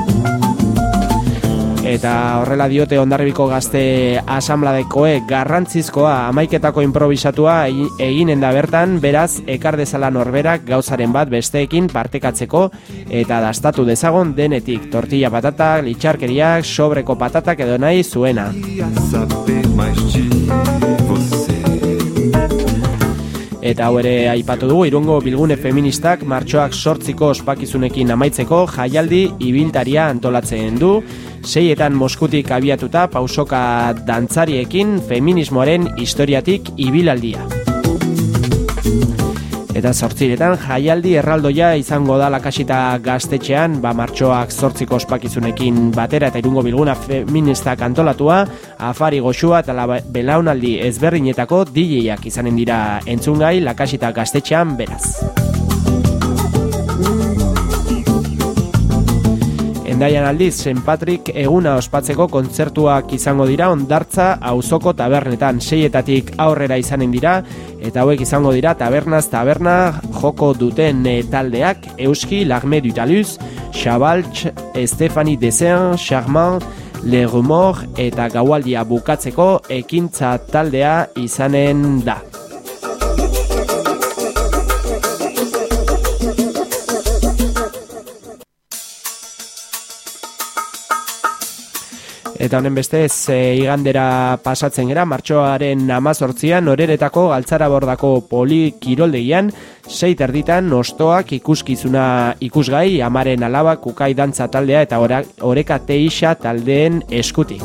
Eta horrela diote Hondarribiko Gazte Asanbladekoek, garrantzizkoa hamaiketako improvisatua eginen da bertan, beraz ekar dezala norberak gauzaren bat besteekin partekatzeko eta dastatu dezagon denetik, tortilla patata, litxarkeriak, sobreko patatak edo nahi zuena. Eta hau ere aipatu dugu, Irungo Bilgune Feministak martxoak sortziko ospakizunekin amaitzeko jaialdi ibiltaria antolatzen du, seietan Moskutik abiatuta pausoka dantzariekin feminismoaren historiatik ibilaldia. Eta zortziretan jaialdi erraldoia izango da Lakasita gaztetxean, ba martxoak zortziko ospakizunekin batera eta Irungo Bilguna Feministak antolatua, afari goxua eta belaunaldi ezberdinetako D J-ak izanen dira entzungai Lakasita gaztetxean beraz. Hendaian aldiz, Saint Patrick eguna ospatzeko kontzertuak izango dira Hondartza auzoko tabernetan, seietatik aurrera izanen dira, eta hauek izango dira tabernaz taberna joko duten taldeak, Euski, Larme du Talus, Chabalch, Stéphanie Dessin, Charmant, Le Rumor eta gaualdia bukatzeko ekintza taldea izanen da. Eta honen bestez, e, igandera pasatzen gera, martxoaren hamazortzian Oreretako Galtzarabordako polikiroldegian, sei terditan nostoak ikuskizuna ikusgai, Amaren Alaba, Kukai Dantza taldea eta Oreka Teixa taldeen eskutik.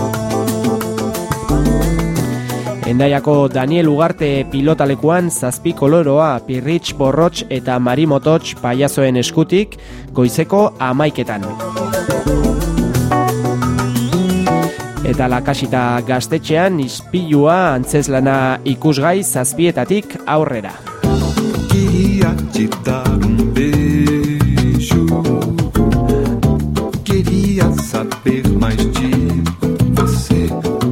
Hendaiako Daniel Ugarte pilotalekuan Zazpi Koloroa, Pirritx Borrotx eta Marimototx paiazoen eskutik, goizeko hamaiketan. Eta Lakasita gaztetxean ispilua antzeslana ikusgai zazpietatik aurrera. Queria te dar um beijo, queria saber mais de você.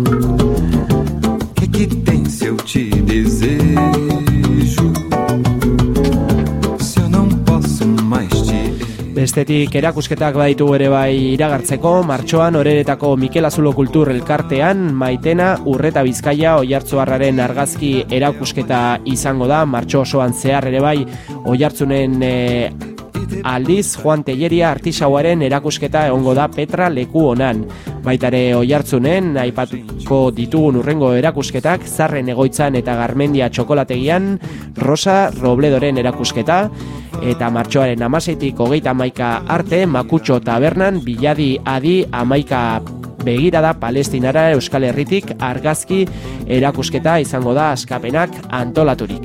Que que tem se eu te desejo? Se eu não posso mais te... Bestetik erakusketak baditu ere bai iragartzeko, martxoan Oreretako Mikel Azulo Kultur Elkartean Maitena Urreta Bizkaia Oiartzuarraren argazki erakusketa izango da, martxo osoan zehar ere bai Oiartzunen e, aldiz Juan Telleria artisauaren erakusketa egongo da Petra leku honan. Baitare Oiartzunen aipatuko ditugun urrengo erakusketak Zarren Egoitzan eta Garmendia Txokolategian Rosa Robledoren erakusketa, eta martxoaren hamaseitik hogeita hamaika arte Makutxo Tabernan Biladi Adi hamaika begirada Palestinara Euskal Herritik argazki erakusketa izango da askapenak antolaturik.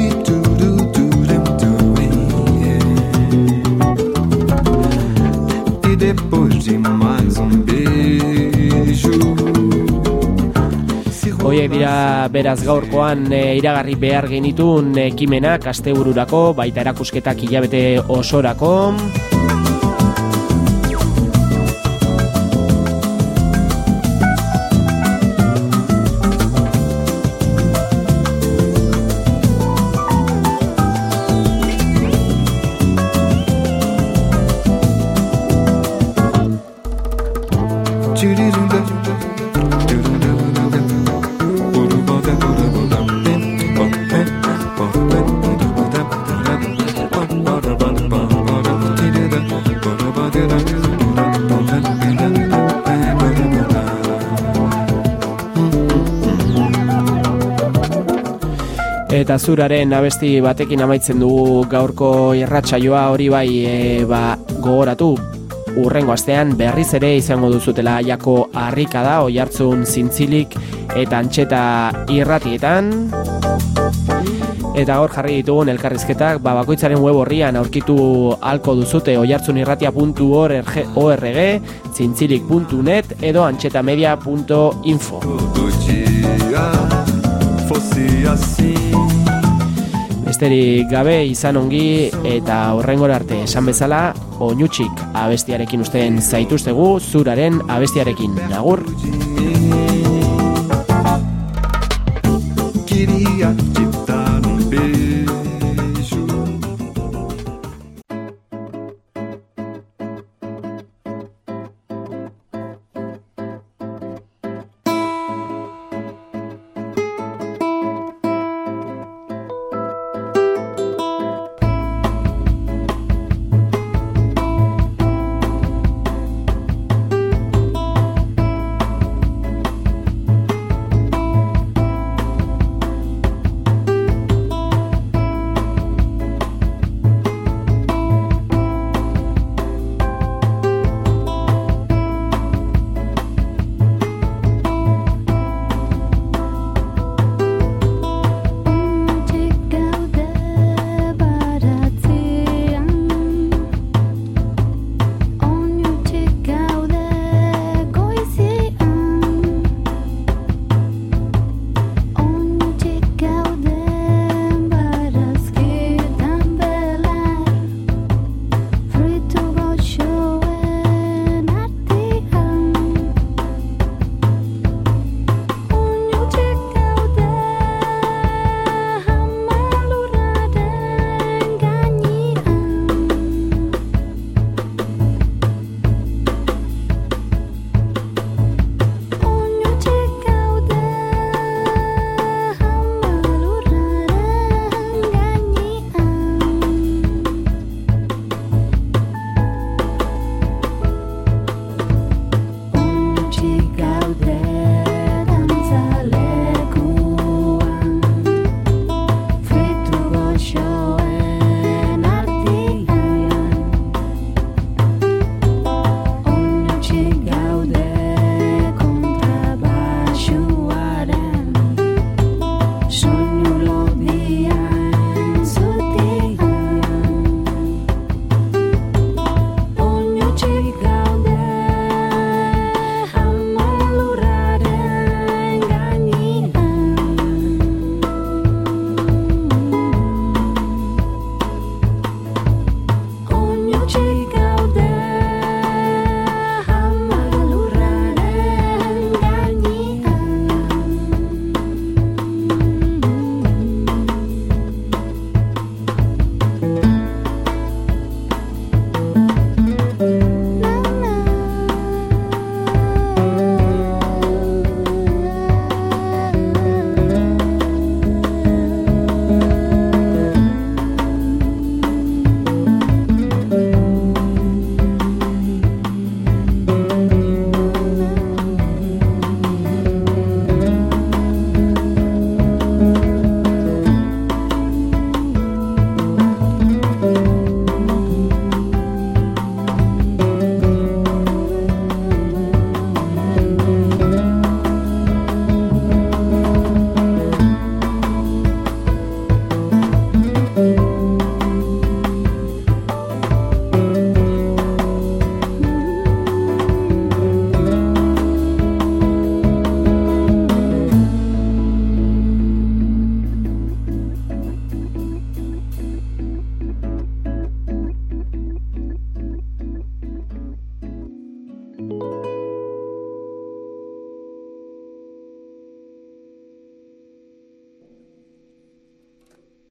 Depois de mais um beijo. Hoiek dira beraz gaurkoan e, iragarri behar genitun ekimenak astebururako, baita erakusketak hilabete osorako. Eta Zuraren abesti batekin amaitzen dugu gaurko irratsaioa, hori bai e, ba, gogoratu urrengo astean berriz ere izango duzutela Aiako Harrikada Oiartzun Zintzilik eta Antxeta irratietan. Eta hor jarri ditugun elkarrizketak ba, bakoitzaren web horrian aurkitu halko duzute oiartzunirratia puntu org, zintzilik puntu net edo antxetamedia puntu info. Besterik gabe izan ongi eta horrengora arte esan bezala Oinutsik abestiarekin usten zaituztegu, Zuraren abestiarekin. Agur! Queria te